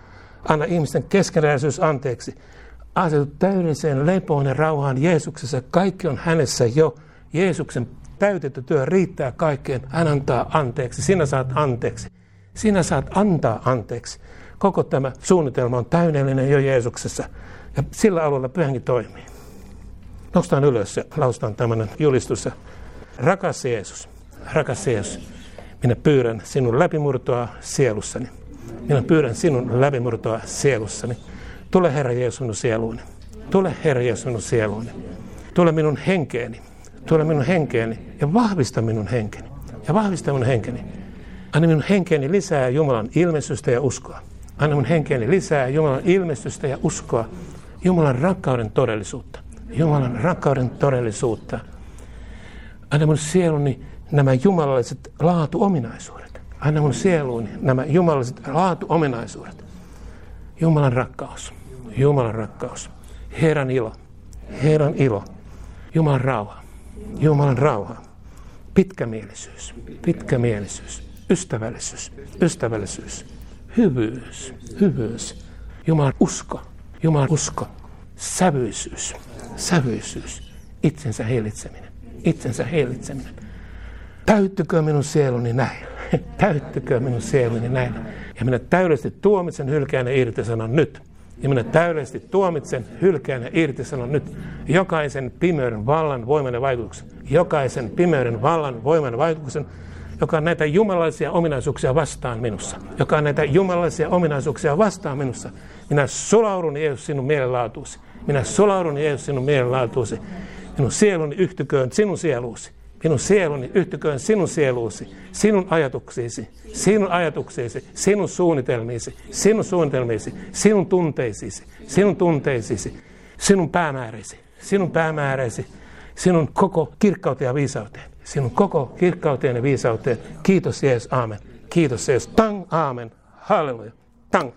Anna ihmisten keskeneräisyys anteeksi. Asetu täydelliseen lepoon ja rauhaan Jeesuksessa. Kaikki on hänessä jo. Jeesuksen täytetty työ riittää kaikkeen. Hän antaa anteeksi. Sinä saat anteeksi. Sinä saat antaa anteeksi. Koko tämä suunnitelma on täydellinen jo Jeesuksessa. Ja sillä alueella Pyhänkin toimii. Noustaan ylös ja lausutaan tämmöinen julistus. Rakas Jeesus, rakas Jeesus, minä pyydän sinun läpimurtoa sielussani. Minä pyydän sinun läpimurtoa sielussani. Tule Herra Jeesus minun sieluuni. Tule Herra Jeesus minun sieluuni. Tule minun henkeeni. Tule minun henkeeni ja vahvista minun henkeni. Ja vahvista minun henkeni. Anna minun henkeeni lisää Jumalan ilmestystä ja uskoa. Anna minun henkeeni lisää Jumalan ilmestystä ja uskoa. Jumalan rakkauden todellisuutta. Jumalan rakkauden todellisuutta. Anna minun sieluni nämä jumalalliset laatuominaisuudet. Anna minun sieluuni nämä jumalalliset laatuominaisuudet. Jumalan rakkaus. Jumalan rakkaus. Herran ilo. Herran ilo. Jumalan rauha. Jumalan rauha. Pitkämielisyys. Pitkämielisyys. Ystävällisyys. Ystävällisyys. Hyvyys. Hyvyys. Jumalan usko. Jumalan usko. Sävyisyys. Sävyisyys. Itsensä hillitseminen. Itsensä hillitseminen. Täyttykö minun sieluni näin? Täyttykö minun sieluni näin? Ja minä täydellisesti tuomitsen, hylkään ja irtisanon nyt. Ja minä täydellisesti tuomitsen, hylkään ja irtisanon nyt. Jokaisen pimeyden vallan, voiman ja vaikutuksen. Jokaisen pimeyden vallan, voiman ja vaikutuksen, joka on näitä jumalallisia ominaisuuksia vastaan minussa. Joka on näitä jumalallisia ominaisuuksia vastaan minussa. Minä sulaudun Jeesus sinun mielenlaatuusi. Minä sulaudun Jeesus sinun mielenlaatuusi. Minun sieluni yhtyköön sinun sieluusi. Minun sieluni yhtyköön sinun sieluusi, sinun ajatuksiisi, sinun ajatuksiisi, sinun suunnitelmiisi, sinun suunnitelmiisi, sinun tunteisiisi, sinun tunteisiisi, sinun päämääräisi, sinun päämääräisi, sinun koko kirkkauteen ja viisauteen, sinun koko kirkkauteen ja viisauteen. Kiitos Jeesus, aamen. Kiitos Jeesus, tang, aamen, halleluja, tang.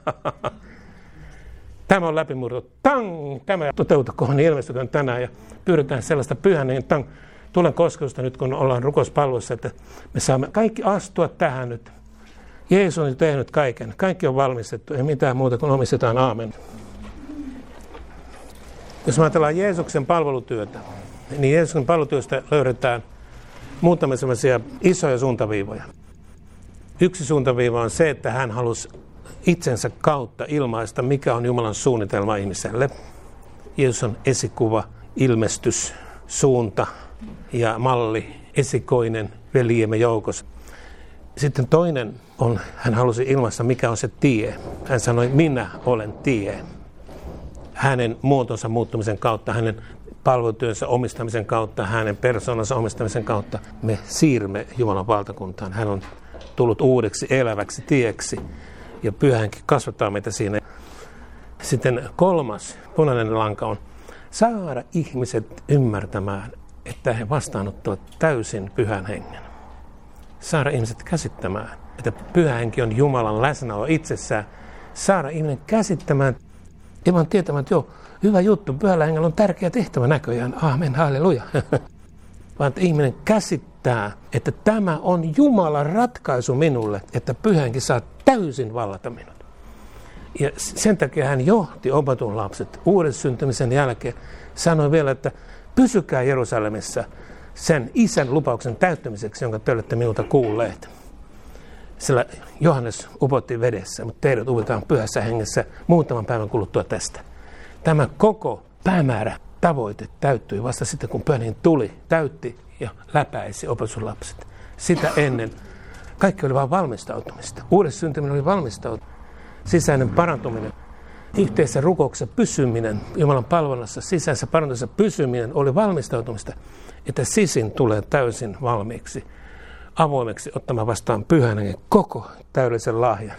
Tämä on läpimurto, tang, tämä toteutukoon ilmestyköön tänään ja pyydetään sellaista pyhän niin tang. Tulen kosketusta nyt, kun ollaan rukouspalvelussa, että me saamme kaikki astua tähän nyt. Jeesus on tehnyt kaiken. Kaikki on valmistettu. Ei mitään muuta kuin omistetaan. Aamen. Jos me ajatellaan Jeesuksen palvelutyötä, niin Jeesuksen palvelutyöstä löydetään muutamia sellaisia isoja suuntaviivoja. Yksi suuntaviiva on se, että hän halusi itsensä kautta ilmaista, mikä on Jumalan suunnitelma ihmiselle. Jeesus on esikuva, ilmestys, suunta ja malli, esikoinen veljemme joukossa. Sitten toinen on, hän halusi ilmaista, mikä on se tie. Hän sanoi, minä olen tie. Hänen muotonsa muuttumisen kautta, hänen palvelutyönsä omistamisen kautta, hänen persoonansa omistamisen kautta me siirrymme Jumalan valtakuntaan. Hän on tullut uudeksi eläväksi tieksi ja Pyhä Henki kasvattaa meitä siinä. Sitten kolmas punainen lanka on saada ihmiset ymmärtämään, että he vastaanottavat täysin Pyhän Hengen. Saada ihmiset käsittämään, että Pyhä Henki on Jumalan läsnäolo itsessään. Saada ihminen käsittämään ja vaan tietämään, että joo, hyvä juttu, Pyhällä Hengellä on tärkeä tehtävä näköjään. Aamen, halleluja. Vaan että ihminen käsittää, että tämä on Jumalan ratkaisu minulle, että Pyhä Henki saa täysin vallata minut. Ja sen takia hän johti opatun lapset uuden syntymisen jälkeen. Sanoi vielä, että pysykää Jerusalemissa sen isän lupauksen täyttämiseksi, jonka te olette minulta kuulleet. Sillä Johannes upotti vedessä, mutta teidät upotetaan Pyhässä Hengessä muutaman päivän kuluttua tästä. Tämä koko päämäärä, tavoite täyttyi vasta sitten, kun Pyhä Henki tuli, täytti ja läpäisi opetuslapset. Sitä ennen kaikki oli vain valmistautumista. Uudessa syntyminen oli valmistautumista. Sisäinen parantuminen, yhteisessä rukouksessa pysyminen, Jumalan palvonnassa sisäisessä parantumisessa pysyminen oli valmistautumista, että sisin tulee täysin valmiiksi, avoimeksi ottamaan vastaan Pyhän Hengen koko täydellisen lahjan.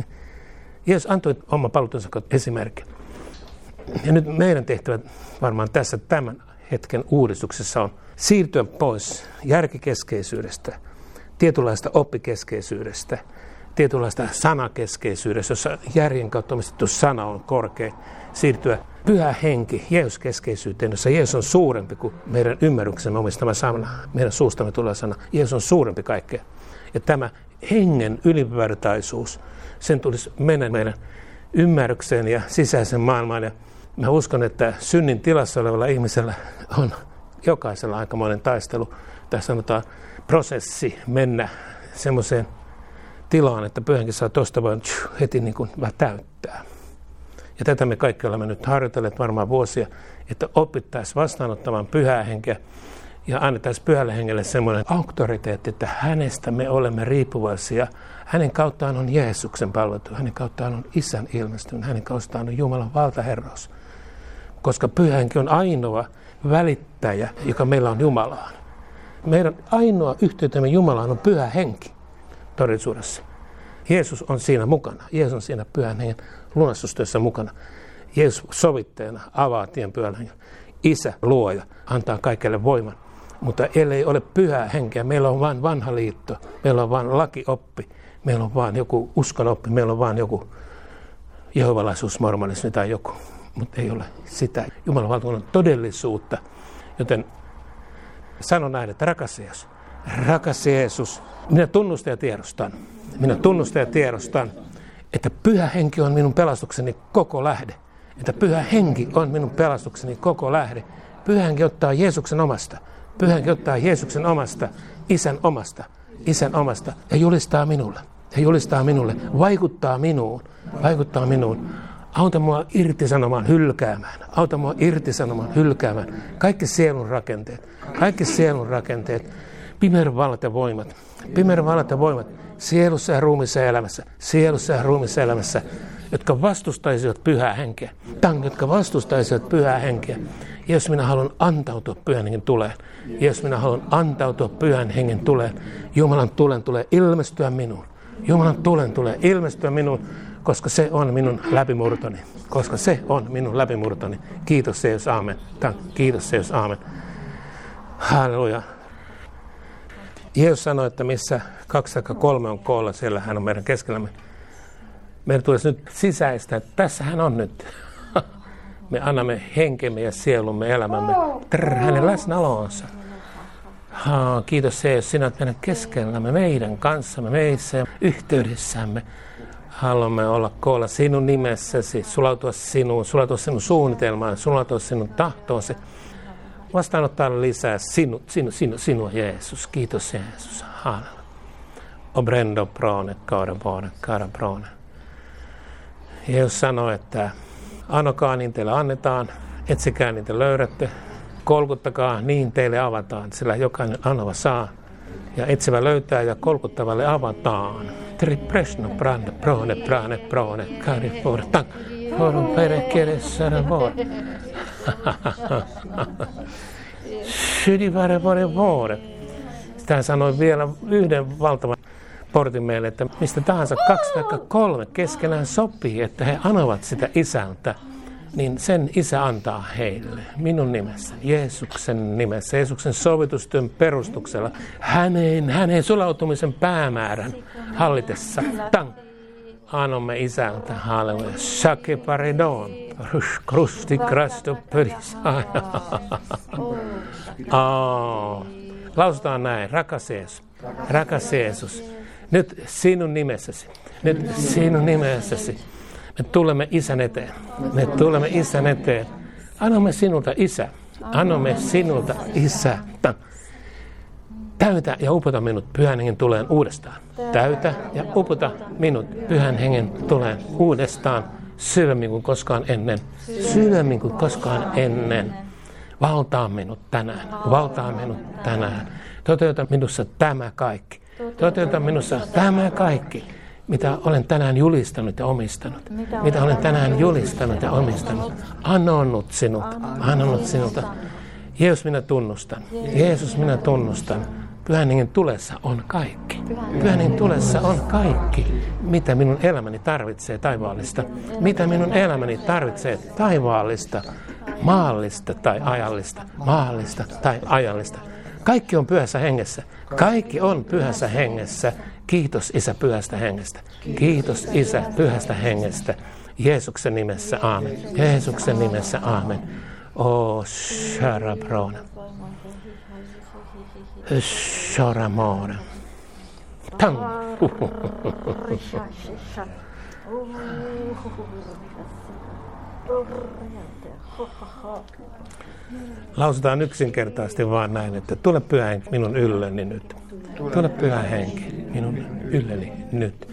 Jeesus antoi oman palvelutyönsä esimerkin. Ja nyt meidän tehtävä varmaan tässä tämän hetken uudistuksessa on siirtyä pois järkikeskeisyydestä, tietynlaista oppikeskeisyydestä, tietynlaista sanakeskeisyydestä, jossa järjen kautta omistettu sana on korkein, siirtyä Pyhä Henki Jeesus-keskeisyyteen, jossa Jeesus on suurempi kuin meidän ymmärryksemme omistama sana, meidän suustamme tulee sana. Jeesus on suurempi kaikkea. Ja tämä hengen ylivertaisuus, sen tulisi mennä meidän ymmärrykseen ja sisäisen maailmaan. Ja mä uskon, että synnin tilassa olevalla ihmisellä on jokaisella aikamoinen taistelu, tai sanotaan prosessi mennä semmoiseen tilaan, että pyhänkin saa tuosta vaan heti niin kuin vähän täyttää. Ja tätä me kaikki olemme nyt harjoitelleet varmaan vuosia, että opittaisiin vastaanottamaan pyhää henkeä ja annettaisiin pyhälle hengelle semmoinen auktoriteetti, että hänestä me olemme riippuvaisia. Hänen kauttaan on Jeesuksen palveltu, hänen kauttaan on Isän ilmestynyt, hänen kauttaan on Jumalan valtaherraus. Koska pyhä henki on ainoa välittäjä, joka meillä on Jumalaan. Meidän ainoa yhteytemme Jumalaan on pyhä henki todellisuudessa. Jeesus on siinä mukana. Jeesus on siinä pyhän hengen lunastustyössä mukana. Jeesus sovitteena avaa tien pyhälle hengelle. Isä luoja antaa kaikelle voiman. Mutta ellei ole pyhää henkeä, meillä on vain vanha liitto, meillä on vain lakioppi, meillä on vain joku uskonoppi, meillä on vain joku jehovalaisuus, mormonismi tai joku. Mutta ei ole sitä Jumalan valtakunnan todellisuutta. Joten sanon näin, että rakas Jeesus, rakas Jeesus, minä tunnustan ja tiedostan, minä tunnustan ja tiedostan, että pyhä henki on minun pelastukseni koko lähde. Että pyhä henki on minun pelastukseni koko lähde. Pyhä henki ottaa Jeesuksen omasta. Pyhä henki ottaa Jeesuksen omasta, Isän omasta, Isän omasta ja julistaa minulle. Ja julistaa minulle, vaikuttaa minuun, vaikuttaa minuun. Auta mua irtisanomaan, hylkäämään. Auta mua irtisanomaan, hylkäämään. Kaikki sielun rakenteet, kaikki sielun rakenteet, pimeyden vallat ja voimat, pimeyden vallat ja voimat, sielussa ja ruumissa ja elämässä, sielussa ja ruumissa ja elämässä, jotka vastustaisivat pyhää henkeä. Tang, jotka vastustaisivat pyhää henkeä. Jos minä haluan antautua pyhän hengen tuleen, jos minä haluan antautua pyhän hengen tuleen, Jumalan tulen tulee ilmestyä minuun. Jumalan tulen tulee ilmestyä minuun, koska se on minun läpimurtoni. Koska se on minun läpimurtoni. Kiitos Jeesus, aamen. Tang, kiitos Jeesus, aamen. Halleluja. Jeesus sanoi, että missä kaksi tai kolme on koolla, siellä hän on meidän keskellämme. Meidän tulisi nyt sisäistä, että tässä hän on nyt. Me annamme henkemme ja sielumme, elämämme Trrr, hänen läsnäoloonsa. Ha, kiitos Jeesus, sinä olet meidän keskellämme, meidän kanssamme, meissä ja yhteydessämme. Haluamme olla koolla sinun nimessäsi, sulautua sinuun, sulautua sinun suunnitelmaan, sulautua sinun tahtoosi. Vastaanottaa lisää sinu, sinu, sinu, sinua Jeesus. Kiitos Jeesus. Halleluja. Obrendo prone, cara prone, cara prone. Jeesus sanoi, että anokaa niin teille annetaan, etsikää niin te löydätte, kolkuttakaa niin teille avataan, sillä jokainen anova saa. Ja etsivä löytää ja kolkuttavalle avataan. Tripresno prane, prone, prane, prone, cari for tang, for pere keresare vor. Sydivare vore vore. Sitä sanoi vielä yhden valtavan portin meille, että mistä tahansa kaksi tai kolme keskenään sopii, että he anovat sitä isältä, niin sen isä antaa heille minun nimessä, Jeesuksen nimessä, Jeesuksen sovitustyön perustuksella, hänen, hänen sulautumisen päämäärän hallitessa. Tang. Anomme isältä, halleluja, shake paredon, krusti krasto perisana. Oh. Lausutaan näin, rakas Jeesus, rakas Jeesus, nyt sinun nimessäsi, nyt sinun nimessäsi. Me tulemme Isän eteen. Me tulemme Isän eteen. Annamme sinulta Isä. Annamme sinulta Isä. Täytä ja upota minut pyhän hengen tuleen uudestaan. Täytä ja upota minut pyhän hengen tuleen uudestaan. Syvemmin kuin koskaan ennen. Syvemmin kuin koskaan ennen. Valtaa minut tänään. Valtaa minut tänään. Toteuta minussa tämä kaikki. Toteuta minussa tämä kaikki. Mitä olen tänään julistanut ja omistanut. Mitä olen tänään julistanut ja omistanut. Anonnut sinut. Anonnut sinulta. Jeesus, minä tunnustan. Jeesus, minä tunnustan. Pyhän hengen tulessa on kaikki. Pyhän hengen tulessa on kaikki. Mitä minun elämäni tarvitsee taivaallista. Mitä minun elämäni tarvitsee taivaallista. Maallista tai ajallista. Maallista tai ajallista. Kaikki on pyhässä hengessä. Kaikki on pyhässä hengessä. Kiitos Isä pyhästä hengestä. Kiitos Isä pyhästä hengestä. Jeesuksen nimessä, aamen. Jeesuksen nimessä, aamen. O sharabrona. Sharamore. Tang. Lausutaan yksinkertaisesti vaan näin, että tule Pyhä Henki minun ylleni nyt. Tule Pyhä Henki minun ylleni nyt.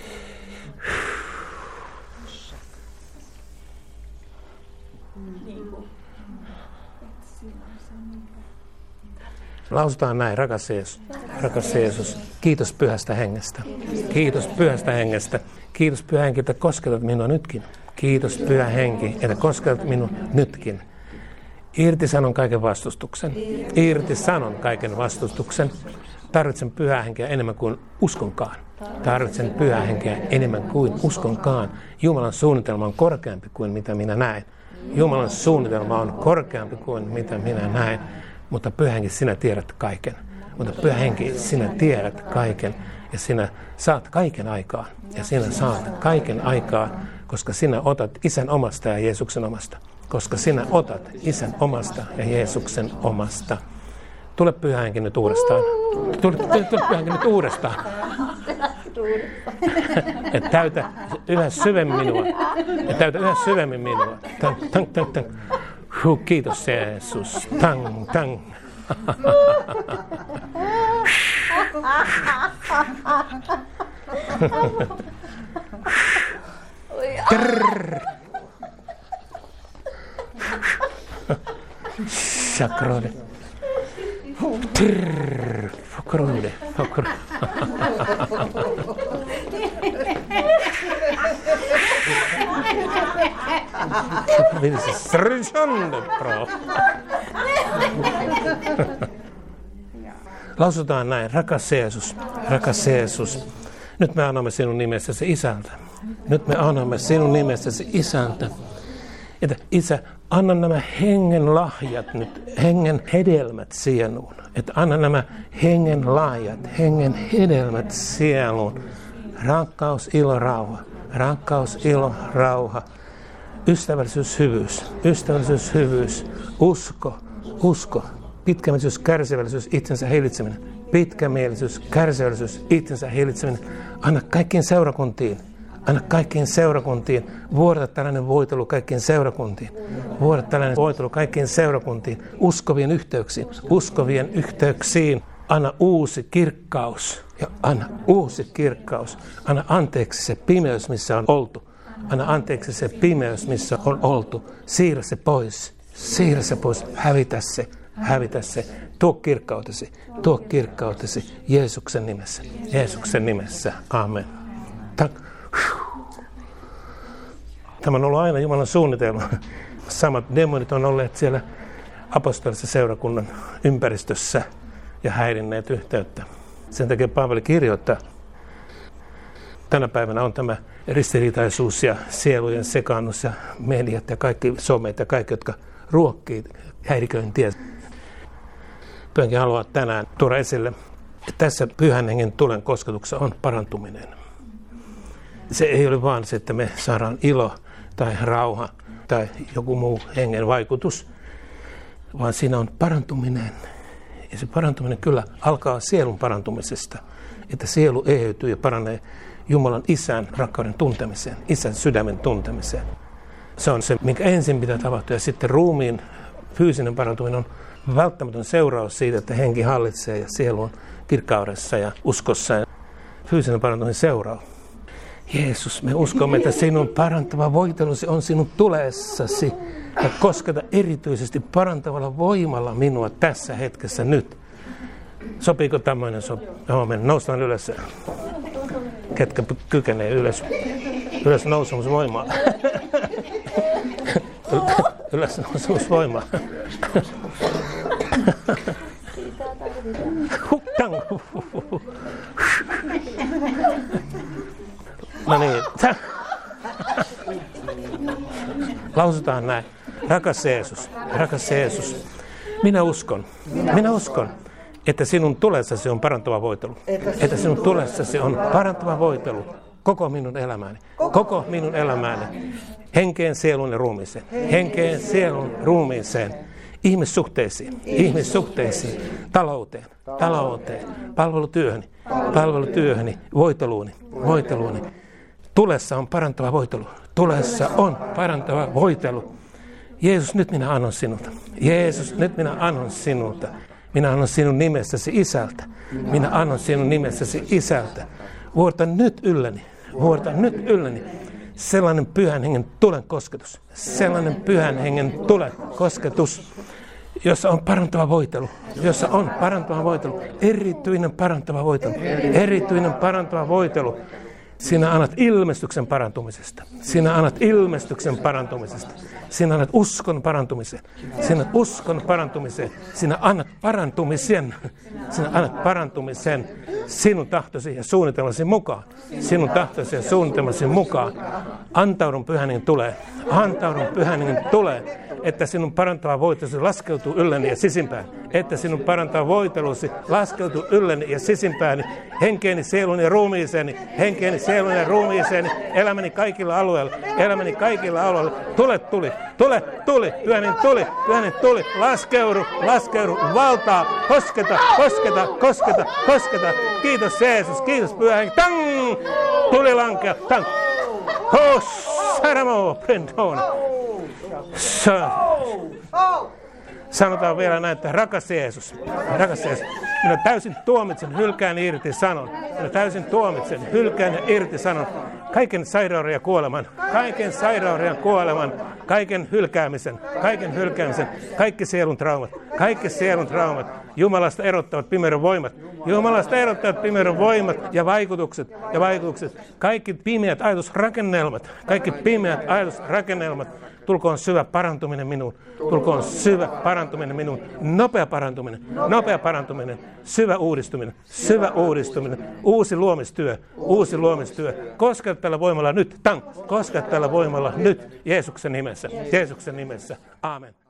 Lausutaan näin, rakas Jeesus, rakas Jeesus, kiitos Pyhästä Hengestä, kiitos Pyhästä Hengestä, kiitos Pyhä Henki, että kosketat minua nytkin, kiitos Pyhä Henki, että kosketat minua nytkin. Irtisanon kaiken vastustuksen, irtisanon kaiken vastustuksen, tarvitsen Pyhää Henkeä enemmän kuin uskonkaan, tarvitsen Pyhää Henkeä enemmän kuin uskonkaan. Jumalan suunnitelma on korkeampi kuin mitä minä näen, Jumalan suunnitelma on korkeampi kuin mitä minä näen. Mutta Pyhä Henki, sinä tiedät kaiken. Mutta Pyhä Henki, sinä tiedät kaiken. Ja sinä saat kaiken aikaan. Ja sinä saat kaiken aikaan, koska sinä otat Isän omasta ja Jeesuksen omasta. Koska sinä otat Isän omasta ja Jeesuksen omasta. Tule Pyhä Henki nyt uudestaan. Tule, tule, tule Pyhä Henki nyt uudestaan. Et täytä yhä syvemmin minua. Et täytä yhä syvemmin minua. Tang, tang, tang, tang. Huh, kiitos Jeesus. Tang, tang. Trrr. Sakrode. Trrr. Fokrode. Fokrode. Lausutaan näin, rakas Jeesus, rakas Jeesus, nyt me annamme sinun nimessäsi Isältä. Nyt me annamme sinun nimessäsi Isältä. Että Isä, anna nämä hengen lahjat nyt, hengen hedelmät sieluun. Että anna nämä hengen lahjat, hengen hedelmät sieluun. Rakkaus, ilo, rauha. Rakkaus, ilo, rauha. Ystävällisyys, hyvyys. Ystävällisyys, hyvyys. Usko, usko. Pitkämielisyys, kärsivällisyys, itsensä hillitseminen. Pitkämielisyys, kärsivällisyys, itsensä hillitseminen. Anna kaikkiin seurakuntiin. Anna kaikkiin seurakuntiin. Vuodata tällainen voitelu kaikkiin seurakuntiin. Vuodata tällainen voitelu kaikkiin seurakuntiin. Uskovien yhteyksiin. Uskovien yhteyksiin. Anna uusi kirkkaus. Ja anna uusi kirkkaus. Anna anteeksi se pimeys, missä on oltu. Anna anteeksi se pimeys, missä on oltu. Siirrä se pois. Siirrä se pois. Hävitä se. Hävitä se. Tuo kirkkautesi. Tuo kirkkautesi Jeesuksen nimessä. Jeesuksen nimessä. Amen. Tak. Tämä on ollut aina Jumalan suunnitelma. Samat demonit on olleet siellä apostolisen seurakunnan ympäristössä ja häirinneet yhteyttä. Sen takia Paavali kirjoittaa, tänä päivänä on tämä ristiriitaisuus ja sielujen sekaannus ja mediat ja kaikki somet ja kaikki, jotka ruokkii häiriköintiä. Pyhänkin haluaa tänään tuoda esille, että tässä Pyhän Hengen tulen kosketuksessa on parantuminen. Se ei ole vaan se, että me saadaan ilo tai rauha tai joku muu hengen vaikutus, vaan siinä on parantuminen. Ja se parantuminen kyllä alkaa sielun parantumisesta, että sielu eheytyy ja paranee Jumalan Isän rakkauden tuntemiseen, Isän sydämen tuntemiseen. Se on se, minkä ensin pitää tapahtua, ja sitten ruumiin fyysinen parantuminen on välttämätön seuraus siitä, että henki hallitsee ja sielu on kirkkaudessa ja uskossa. Ja fyysinen parantuminen seuraa. Jeesus, me uskomme, että sinun parantava voitelusi on sinun tulessasi ja kosketa erityisesti parantavalla voimalla minua tässä hetkessä nyt. Sopiiko tämmöinen sopi? Amen. Noustaan ylös. Ketkä kykenee ylös? Ylös nousemusvoimaa. Ylös nousemusvoimaa. No niin. Lausutaan näin. Rakas Jeesus, rakas Jeesus, minä uskon, minä uskon, että sinun tulessasi on parantava voitelu. Että sinun tulessasi on parantava voitelu koko minun elämäni. Koko minun elämäni. Henkeen, sieluun ja ruumiiseen. Henkeen, sieluun, ruumiiseen. Ihmissuhteisiin, ihmissuhteisiin, talouteen, talouteen, palvelutyöhöni, palvelutyöhöni, voiteluuni, voiteluuni. Tulessa on parantava voitelu. Tulessa on parantava voitelu. Jeesus, nyt minä annan sinulta. Jeesus, nyt minä annan sinulta. Minä annan sinun nimessäsi Isältä. Minä annan sinun nimessäsi Isältä. Vuorta nyt ylläni. Vuorta nyt ylläni. Sellainen pyhän hengen tulen kosketus. Sellainen pyhän hengen tulen kosketus, jossa on parantava voitelu. Jossa on parantava voitelu. Erityinen parantava voitelu. Erityinen parantava voitelu. Sinä annat ilmestyksen parantumisesta. Sinä annat ilmestyksen parantumisesta. Sinä annat uskon parantumiseen. Sinä annat uskon parantumiseen. Sinä annat parantumisen. Sinä annat parantumisen sinun tahtosi ja suunnitelmasi mukaan. Sinun tahtosi ja suunnitelmasi mukaan. Antaudun pyhänen tulee. Antaudun pyhänen tulee. Että sinun parantava voitelusi laskeutuu ylleni ja sisimpään. Että sinun parantava voitelusi laskeutuu ylleni ja sisimpään. Henkeeni, sieluni ja ruumiiseeni. Henkeeni, sieluni ja ruumiiseeni. Elämäni kaikilla alueilla. Elämäni kaikilla alueilla. Tule, tuli. Tule, tuli. Pyhänen tuli. Pyhänen tuli. Laskeudu, laskeudu. Valtaa. Kosketa, kosketa, kosketa, kosketa. Kiitos Jeesus. Kiitos Pyhä. Tang! Tuli lankea. Tang! Hos! Saramo! Prendona. Sanotaan vielä näin, että rakas Jeesus, rakas Jeesus, minä täysin tuomitsen, hylkään irti sanon. Minä täysin tuomitsen, hylkään ja irti sanon. Kaiken sairauden ja kuoleman, kaiken sairauden ja kuoleman, kaiken hylkäämisen, kaiken hylkäämisen, kaikki sielun traumat, kaikki sielun traumat, Jumalasta erottavat pimeyden voimat, Jumalasta erottavat pimeyden voimat ja vaikutukset ja vaikutukset, kaikki pimeät ajatusrakennelmat, kaikki pimeät ajatusrakennelmat, tulkoon syvä parantuminen minuun, tulkoon syvä parantuminen minuun, nopea parantuminen, nopea parantuminen, syvä uudistuminen, syvä uudistuminen, uusi luomistyö, uusi luomistyö. Kosketa tällä voimalla nyt, tang, kosketa tällä voimalla nyt, Jeesuksen nimessä, Jeesuksen nimessä, aamen.